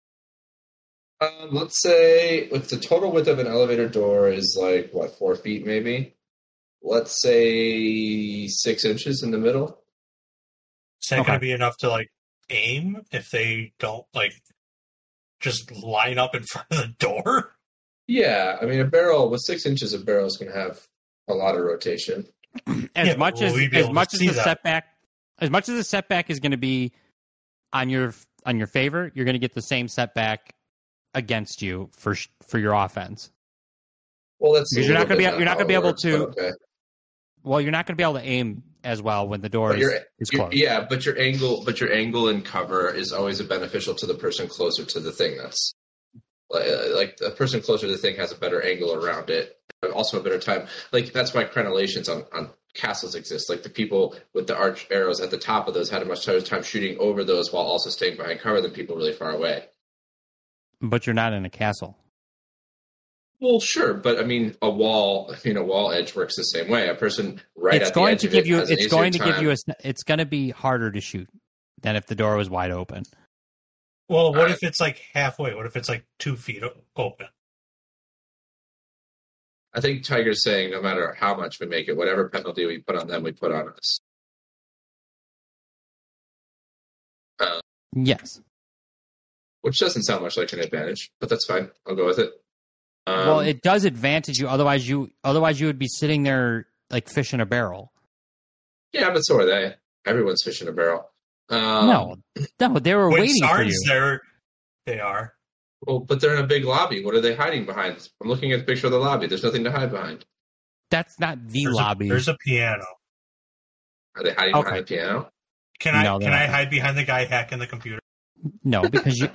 Let's say if the total width of an elevator door is 4 feet, maybe. Let's say 6 inches in the middle. Is that going to be enough to aim if they don't just line up in front of the door? Yeah, I mean a barrel with 6 inches of barrel is going to have a lot of rotation. As much as the setback is going to be on your favor, you're going to get the same setback against you for your offense. Well, that's because you're not going to be able to. Okay. Well, you're not going to be able to aim as well when the door is closed. Yeah, but your angle and cover is always beneficial to the person closer to the thing. That's like the person closer to the thing has a better angle around it, but also a better time. That's why crenellations on castles exist. The people with the arch arrows at the top of those had a much better time shooting over those while also staying behind cover than people really far away. But you're not in a castle. Well, sure, but I mean, a wall edge works the same way. A person it's going to be harder to shoot than if the door was wide open. Well, what if it's halfway? What if it's 2 feet open? I think Tiger's saying no matter how much we make it, whatever penalty we put on them, we put on us. Yes. Which doesn't sound much like an advantage, but that's fine. I'll go with it. Well, it does advantage you. Otherwise, you would be sitting there like fish in a barrel. Yeah, but so are they. Everyone's fish in a barrel. No, they were waiting for you. There, they are. Well, but they're in a big lobby. What are they hiding behind? I'm looking at the picture of the lobby. There's nothing to hide behind. That's not the lobby. There's a piano. Are they hiding behind the piano? Can I hide behind the guy hacking the computer? No, because you.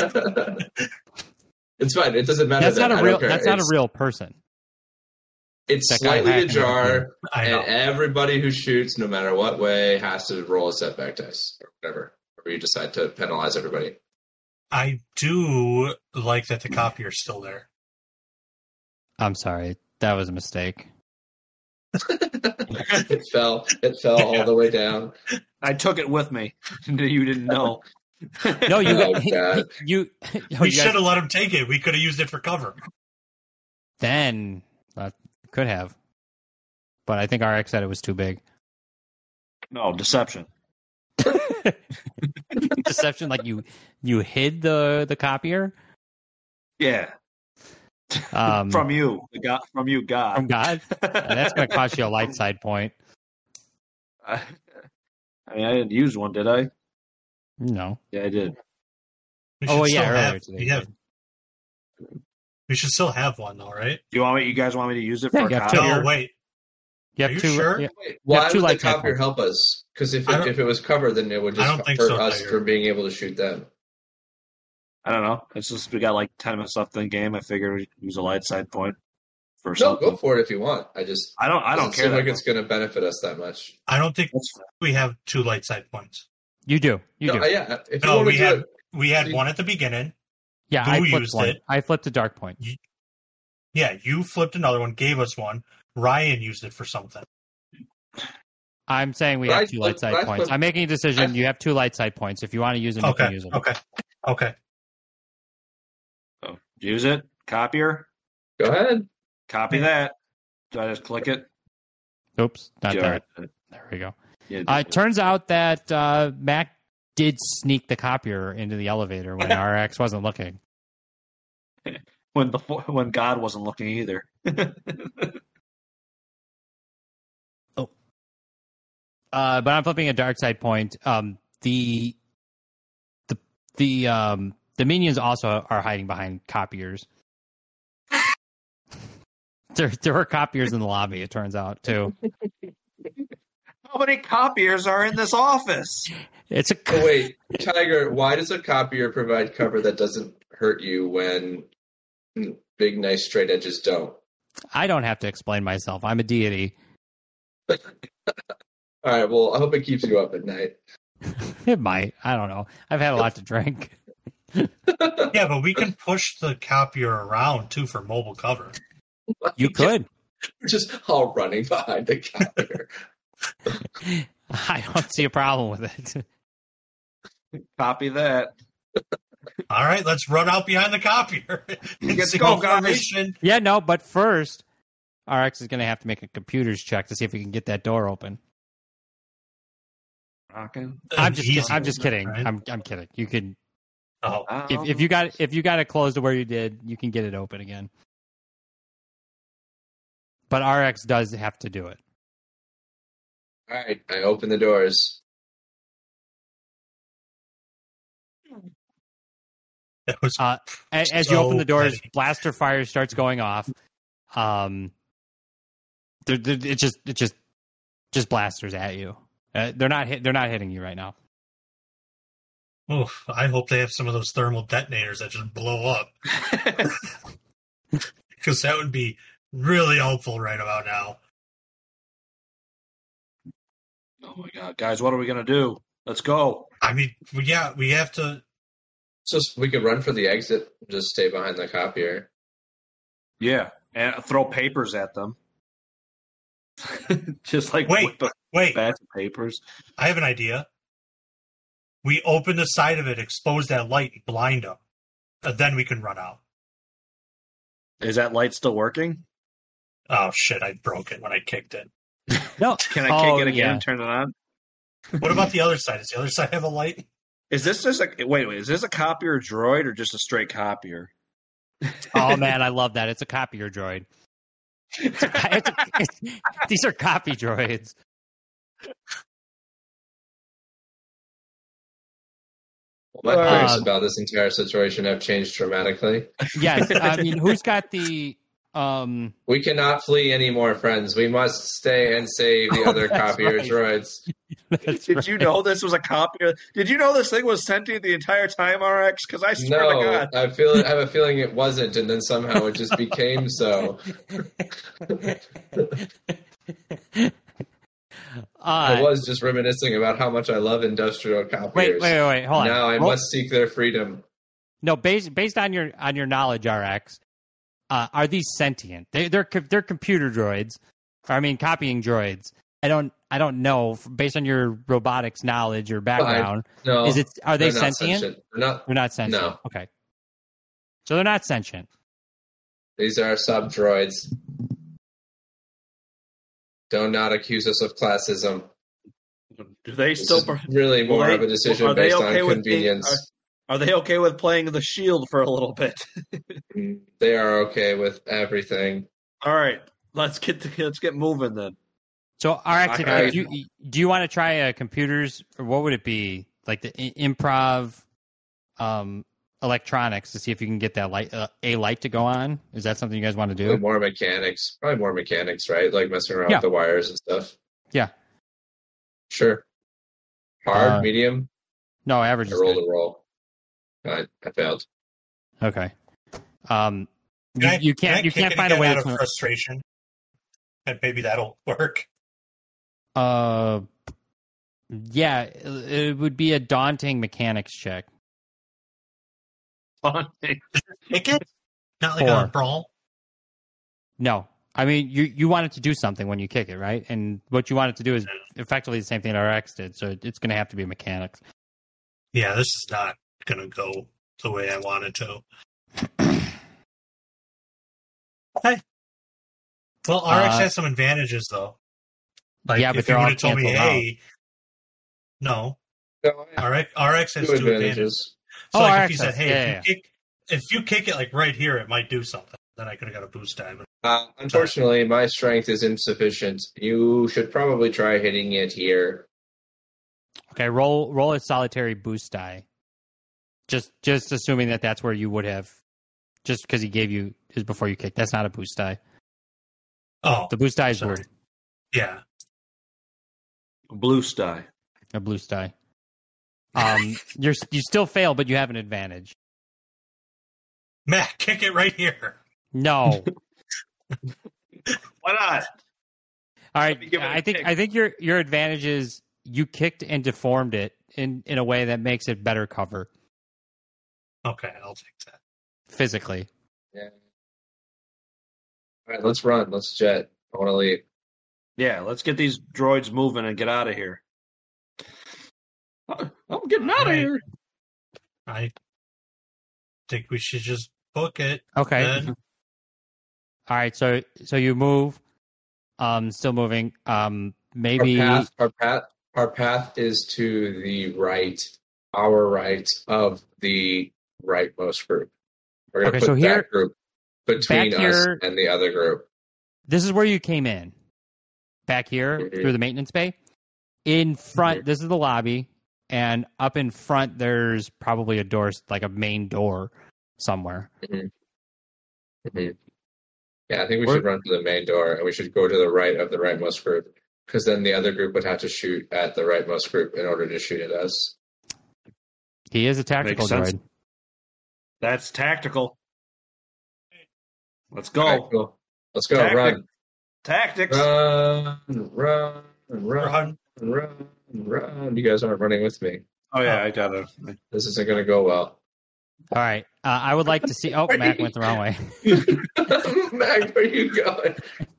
It's fine. It doesn't matter. That's not a real person. It's slightly ajar, and everybody who shoots, no matter what way, has to roll a setback dice or whatever. Or you decide to penalize everybody. I do like that the copier's still there. I'm sorry. That was a mistake. It fell all the way down. I took it with me. You didn't know. No, you we should have let him take it. We could have used it for cover. Then could have. But I think RX said it was too big. No, deception. Deception, like you hid the copier? Yeah. From you, God. From God? That's going to cost you a light side point. I mean, I didn't use one, did I? No. Yeah, I did. Earlier today. We should still have one, though, right? You guys want me to use it for a copy? No, wait. You have two. Sure? Yeah. Why would the copier help us? Because if it was covered, then it would just hurt us for being able to shoot them. I don't know. It's just we got like 10 minutes left in the game. I figured we'd use a light side point for something. Go for it if you want. I don't care. Seem like it's going to benefit us that much. I don't think we have 2 light side points. You do. You do. Yeah. We had one at the beginning. Yeah, I flipped one. I flipped a dark point. You flipped another one, gave us one. Ryan used it for something. I'm saying we have 2 light side points. I'm making a decision. You have 2 light side points. If you want to use them, you can use them. Okay. So, use it. Copier. Go ahead. Copy that. Do I just click it? Oops. Not that. There we go. Yeah, it turns out that Mac did sneak the copier into the elevator when RX wasn't looking. When God wasn't looking either. But I'm flipping a dark side point. The minions also are hiding behind copiers. There were copiers in the lobby, it turns out, too. How many copiers are in this office? Wait, Tiger, why does a copier provide cover that doesn't hurt you when big, nice, straight edges don't? I don't have to explain myself. I'm a deity. All right, well, I hope it keeps you up at night. It might. I don't know. I've had a lot to drink. Yeah, but we can push the copier around, too, for mobile cover. You could. We're just all running behind the copier. I don't see a problem with it. Copy that. All right, let's run out behind the copier. Let's go, guys. Yeah, no, but first, RX is going to have to make a computer's check to see if we can get that door open. I'm just kidding. Right? I'm kidding. You can. Oh, if you got it closed to where you did, you can get it open again. But RX does have to do it. All right, I open the doors. As you open the doors, blaster fire starts going off. It just blasters at you. They're not hitting you right now. Oof, I hope they have some of those thermal detonators that just blow up. Because that would be really helpful right about now. Oh my god, guys, what are we going to do? Let's go. I mean, yeah, we have to... Just we could run for the exit, just stay behind the copier. Yeah, and throw papers at them. Just like wait, batch of papers. I have an idea. We open the side of it, expose that light, and blind them. And then we can run out. Is that light still working? Oh shit! I broke it when I kicked it. No, can I kick it again and turn it on? What about the other side? Does the other side have a light? Is this just wait? Is this a copier droid or just a straight copier? Oh man, I love that. It's a copier droid. These are copy droids. My feelings about this entire situation have changed dramatically. Yes, I mean, who's got the We cannot flee anymore, friends. We must stay and save the other copier droids. Did you know this was a copier? Did you know this thing was sentient the entire time, RX? Because I swear to God. I have a feeling it wasn't, and then somehow it just became so. I was just reminiscing about how much I love industrial copiers. Wait, hold on. Now I must seek their freedom. No, based on your knowledge, RX, are these sentient? They're computer droids. I mean, copying droids. I don't know. Based on your robotics knowledge or background, are they sentient? They're not sentient. No. Okay. So they're not sentient. These are sub droids. Do not accuse us of classism. Do they still really more of a decision based on convenience? Are they okay with playing the shield for a little bit? They are okay with everything. All right, let's get moving then. So, RX, do you want to try computers, or what would it be, like the improv electronics, to see if you can get that light to go on? Is that something you guys want to do? More mechanics, probably more mechanics, right? Like messing around with the wires and stuff. Yeah, sure. Hard, medium. No, average. I rolled a roll. I failed. Okay. You can't find a way out of frustration, and maybe that'll work. Yeah, it would be a daunting mechanics check. Daunting. Kick it? Not like a brawl? No. I mean, you want it to do something when you kick it, right? And what you want it to do is effectively the same thing that RX did, so it's going to have to be mechanics. Yeah, this is not going to go the way I want it to. Hey. Well, RX has some advantages, though. Like, yeah, but if they're you all would have told me, hey, no, RX has two advantages. So, like, if he said, hey, if you kick it, like, right here, it might do something. Then I could have got a boost time. Unfortunately, my strength is insufficient. You should probably try hitting it here. Okay, roll a solitary boost die. Just assuming that's where you would have, just because he gave you is before you kick. That's not a boost die. Oh, the boost die is weird. Yeah, a blue die. A blue die. You still fail, but you have an advantage. Matt, kick it right here. No. Why not? All right. I think your advantage is you kicked and deformed it in a way that makes it better cover. Okay, I'll take that. Physically. Yeah. All right, let's run. Let's jet. I want to leave. Yeah, let's get these droids moving and get out of here. I'm getting out of here. I think we should just book it. Okay. Then. All right, so you move. Still moving. Maybe our path is to the right, our right of the rightmost group. We're going to put that group between us and the other group. This is where you came in. Back here through the maintenance bay. In front, this is the lobby, and up in front there's probably a door, like a main door somewhere. Yeah, I think we should run to the main door, and we should go to the right of the rightmost group, because then the other group would have to shoot at the rightmost group in order to shoot at us. He is a tactical droid. That's tactical. Let's go. Right, cool. Let's go. Run. Tactics. Run. You guys aren't running with me. Oh, yeah, I got it. This isn't going to go well. All right. I would like to see... Oh, Mac went the wrong way. Mac, where are you going?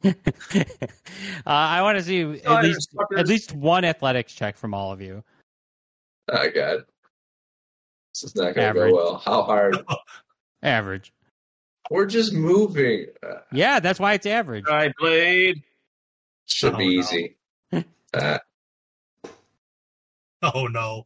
I want to see at least one athletics check from all of you. Oh, God. This is not going to go well. How hard? Average. We're just moving. Yeah, that's why it's average. I played. Should be easy. Oh no!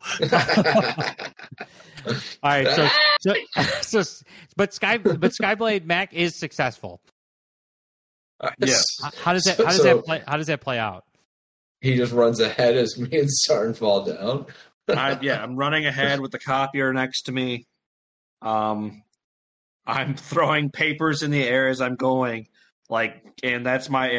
All right, but Skyblade Mac is successful. Yes. How does that play out? He just runs ahead as me and Sarn fall down. I'm running ahead with the copier next to me. I'm throwing papers in the air as I'm going. And that's my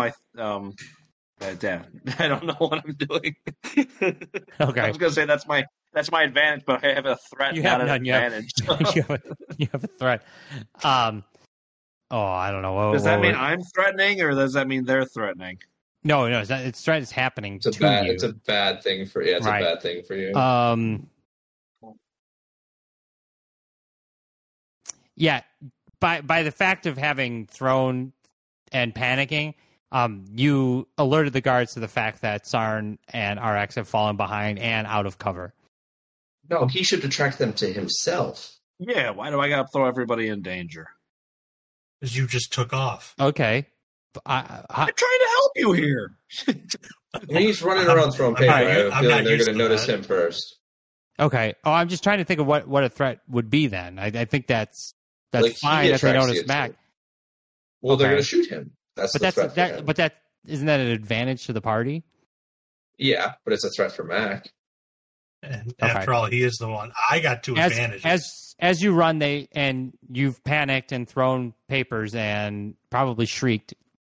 Dad, I don't know what I'm doing. Okay. I was gonna say that's my advantage, but I have a threat, not an advantage. You have a threat. I don't know. Does that mean I'm threatening, or does that mean they're threatening? No, it's happening to you. It's a bad thing for you. It's a bad thing for you. Yeah, by the fact of having thrown and panicking, you alerted the guards to the fact that Sarn and RX have fallen behind and out of cover. No, he should attract them to himself. Yeah, why do I gotta throw everybody in danger? Because you just took off. Okay. I'm trying to help you here. He's running around throwing paper. I have a feeling they're going to notice him first. Okay. Oh, I'm just trying to think of what a threat would be then. I think that's like fine that they notice Mac. Well, they're going to shoot him. That's the threat for him. But isn't that an advantage to the party? Yeah, but it's a threat for Mac. And after all, he is the one. I got two advantages. As you run, and you've panicked and thrown papers and probably shrieked.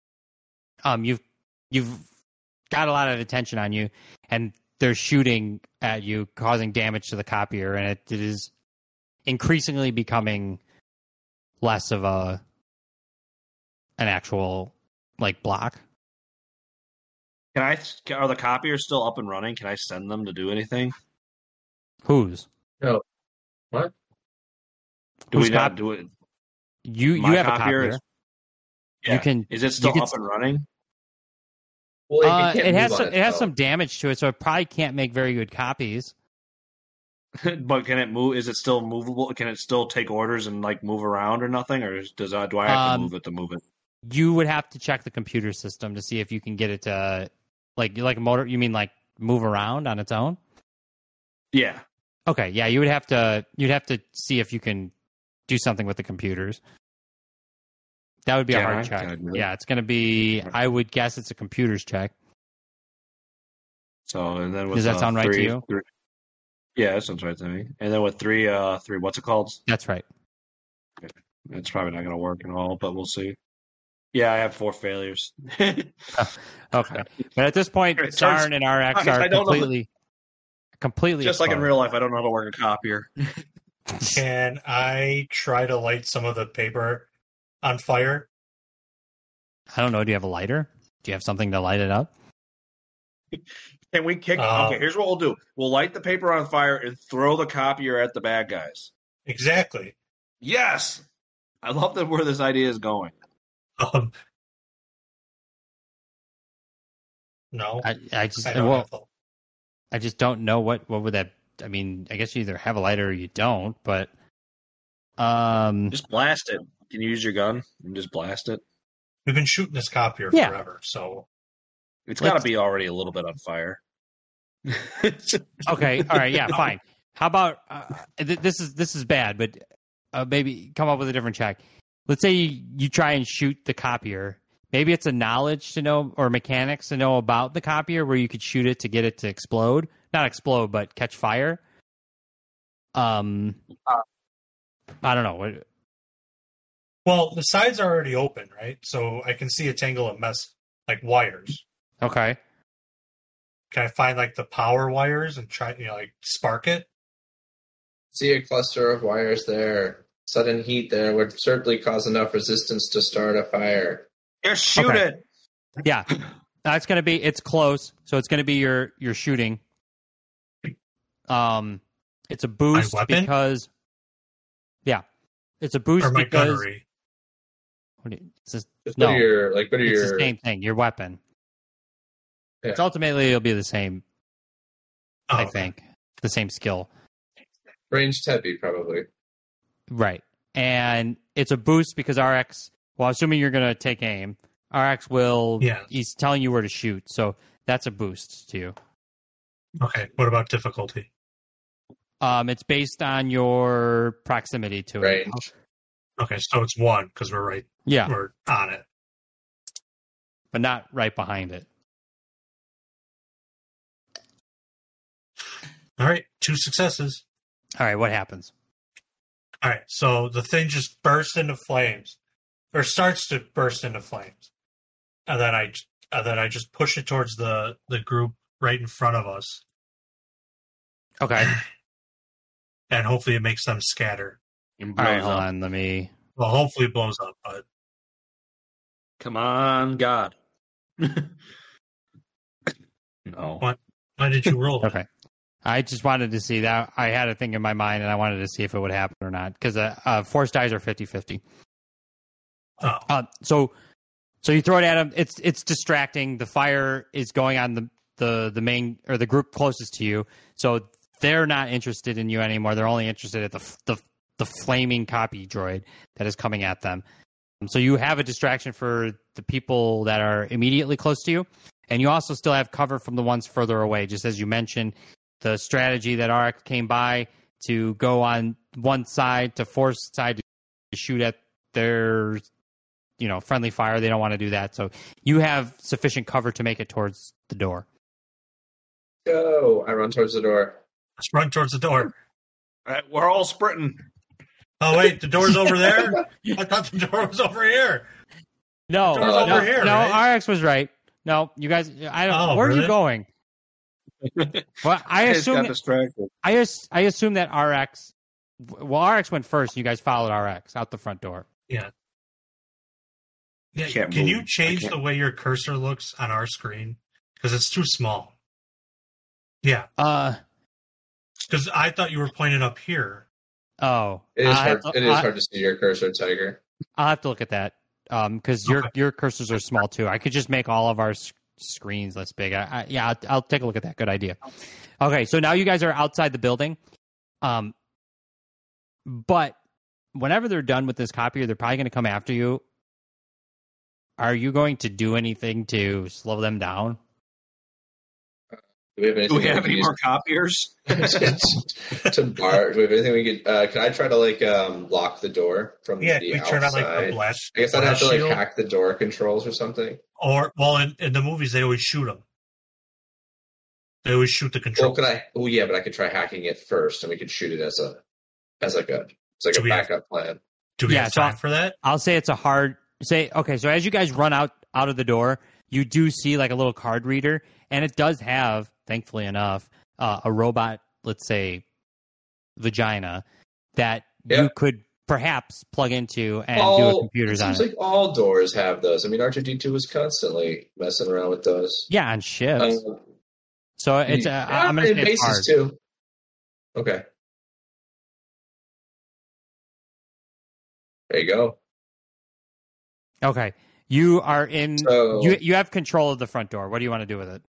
You've got a lot of attention on you, and they're shooting at you, causing damage to the copier, and it is increasingly becoming less of an actual block. Are the copiers still up and running? Can I send them to do anything? Whose? No. What? Do we not do it? You have a copier. Yeah. You can. Is it still up and running? Well, it has some damage to it, so it probably can't make very good copies. But can it move? Is it still movable? Can it still take orders and move around or nothing? Or do I have to move it? You would have to check the computer system to see if you can get it to like a motor. You mean move around on its own? Yeah. Okay. Yeah, you'd have to see if you can do something with the computers. That would be a hard check. Yeah, it's going to be. I would guess it's a computers check. So and then does that sound right to you? Yeah, that sounds right to me. And then with three, what's it called? That's right. Okay. It's probably not going to work at all, but we'll see. Yeah, I have 4 failures. Okay, but at this point, Sarn and RX are completely just like in real life. I don't know how to work a copier. Can I try to light some of the paper on fire? I don't know. Do you have a lighter? Do you have something to light it up? Can we kick? Okay, here's what we'll do. We'll light the paper on fire and throw the copier at the bad guys. Exactly. Yes! I love where this idea is going. No. I just don't know what would that. I mean, I guess you either have a lighter or you don't, but just blast it. Can you use your gun and just blast it? We've been shooting this copier forever, so it's got to be already a little bit on fire. Okay, all right, yeah, fine. How about this is bad, but maybe come up with a different check. Let's say you try and shoot the copier. Maybe it's a knowledge to know or mechanics to know about the copier where you could shoot it to get it to explode. Not explode, but catch fire. I don't know. Well, the sides are already open, right? So I can see a tangle of wires. Okay. Can I find the power wires and try spark it? See a cluster of wires there. Sudden heat there would certainly cause enough resistance to start a fire. Just shoot it. Yeah. It's close, so it's gonna be your shooting. It's a boost because it's a boost or my because gunnery. It's the same thing. Your weapon. Yeah. It's ultimately it'll be the same. I think the same skill. Ranged heavy, probably. Right, and it's a boost because RX. Well, assuming you're going to take aim, RX will. Yeah. He's telling you where to shoot, so that's a boost to you. Okay. What about difficulty? It's based on your proximity to it. Okay, so it's 1 because we're right. Yeah, we're on it, but not right behind it. All right, 2 successes. All right, what happens? All right, so the thing just bursts into flames or starts to burst into flames, and then I just push it towards the group right in front of us. Okay. And hopefully it makes them scatter. All right, hold on. Let me. Well, hopefully it blows up, but come on, God. No. Why did you roll? Okay. I just wanted to see that. I had a thing in my mind, and I wanted to see if it would happen or not, because force dice are 50-50. Oh. So you throw it at them. It's distracting. The fire is going on the main or the group closest to you, so they're not interested in you anymore. They're only interested at the flaming copy droid that is coming at them. So you have a distraction for the people that are immediately close to you, and you also still have cover from the ones further away. Just as you mentioned, the strategy that RX came by to go on one side, to force side to shoot at their friendly fire. They don't want to do that. So you have sufficient cover to make it towards the door. Go! I run towards the door. Let's run towards the door. All right, we're all sprinting. Oh, wait, the door's over there? I thought the door was over here. No, the door's over here, right? RX was right. No, you guys, I don't. Oh, where really? are you going? Well, I assume got distracted. I assume that RX. Well, RX went first. You guys followed RX out the front door. Yeah. Yeah. Can't Can move. you change the way your cursor looks on our screen? Because it's too small. Yeah. Because I thought you were pointing up here. Oh, It is hard to see your cursor, Tiger. I'll have to look at that. Because your cursors are small too. I could just make all of our screens less big. I'll take a look at that. Good idea. Okay, so now you guys are outside the building. But whenever they're done with this copier, they're probably going to come after you. Are you going to do anything to slow them down? Do we have any more copiers? to bar? Do we have anything we could? Can I try to lock the door from the we outside? turn on a blast. I guess I'd have to shield. hack the door controls or something. Or in the movies they always shoot them. They always shoot the control. But I could try hacking it first, and we could shoot it as a backup plan. Do we have time for that? I'll say it's a hard say. Okay, so as you guys run out of the door, you do see like a little card reader, and it does have, thankfully enough, a robot, let's say, vagina that you could perhaps plug into and do a computers on it. Seems like all doors have those. I mean, R2-D2 was constantly messing around with those. Yeah, on ships. So it's I'm going to say it's hard. Too. Okay. There you go. Okay. You are in. So, you have control of the front door. What do you want to do with it?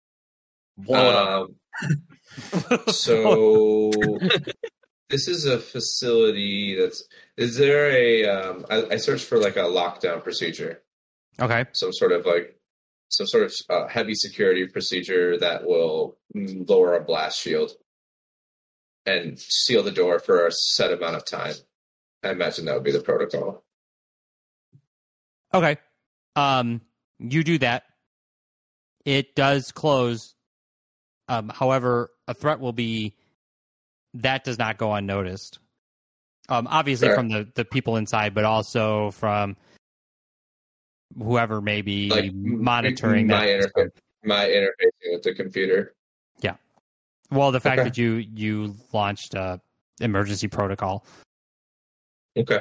So this is a facility that's. Is there a? I searched for like a lockdown procedure. Okay. Some sort of heavy security procedure that will lower a blast shield and seal the door for a set amount of time. I imagine that would be the protocol. Okay. You do that. It does close. However, a threat will be that does not go unnoticed. Obviously from the people inside, but also from whoever may be monitoring my interfacing with the computer. Yeah. Well, the fact that you launched a emergency protocol. Okay.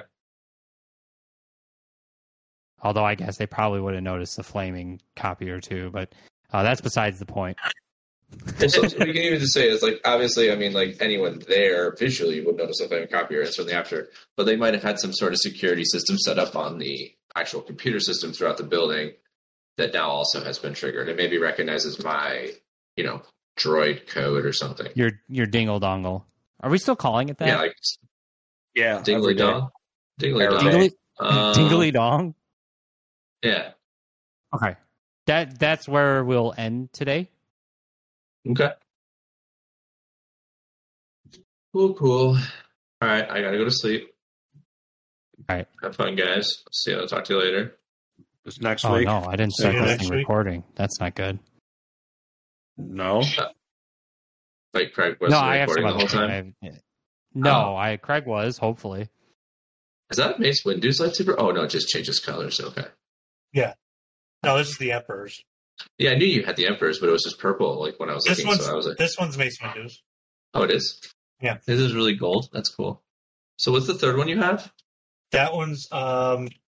Although I guess they probably would have noticed the flaming copier too, but that's besides the point. Well, so we can even just say it's like, obviously, I mean, like anyone there visually would notice the flaming copier and certainly after, but they might have had some sort of security system set up on the actual computer system throughout the building that now also has been triggered. It maybe recognizes my, droid code or something. Your dingle dongle. Are we still calling it that? Yeah, dingly dong. Dingly dong. Yeah. Okay. That's where we'll end today. Okay. Cool. All right, I gotta go to sleep. All right. Have fun, guys. See you. I'll talk to you later. It's next week. Oh, no, I didn't start this recording. That's not good. No. Like Craig wasn't recording the whole time? Craig was, hopefully. Is that Mace Windu's lightsaber? Oh no, it just changes colors. Okay. Yeah. No, this is the Emperor's. Yeah, I knew you had the Emperor's, but it was just purple. Like when I was looking, so I was like, this one's Mace Windu's. Oh, it is. Yeah. This is really gold. That's cool. So what's the third one you have? That one's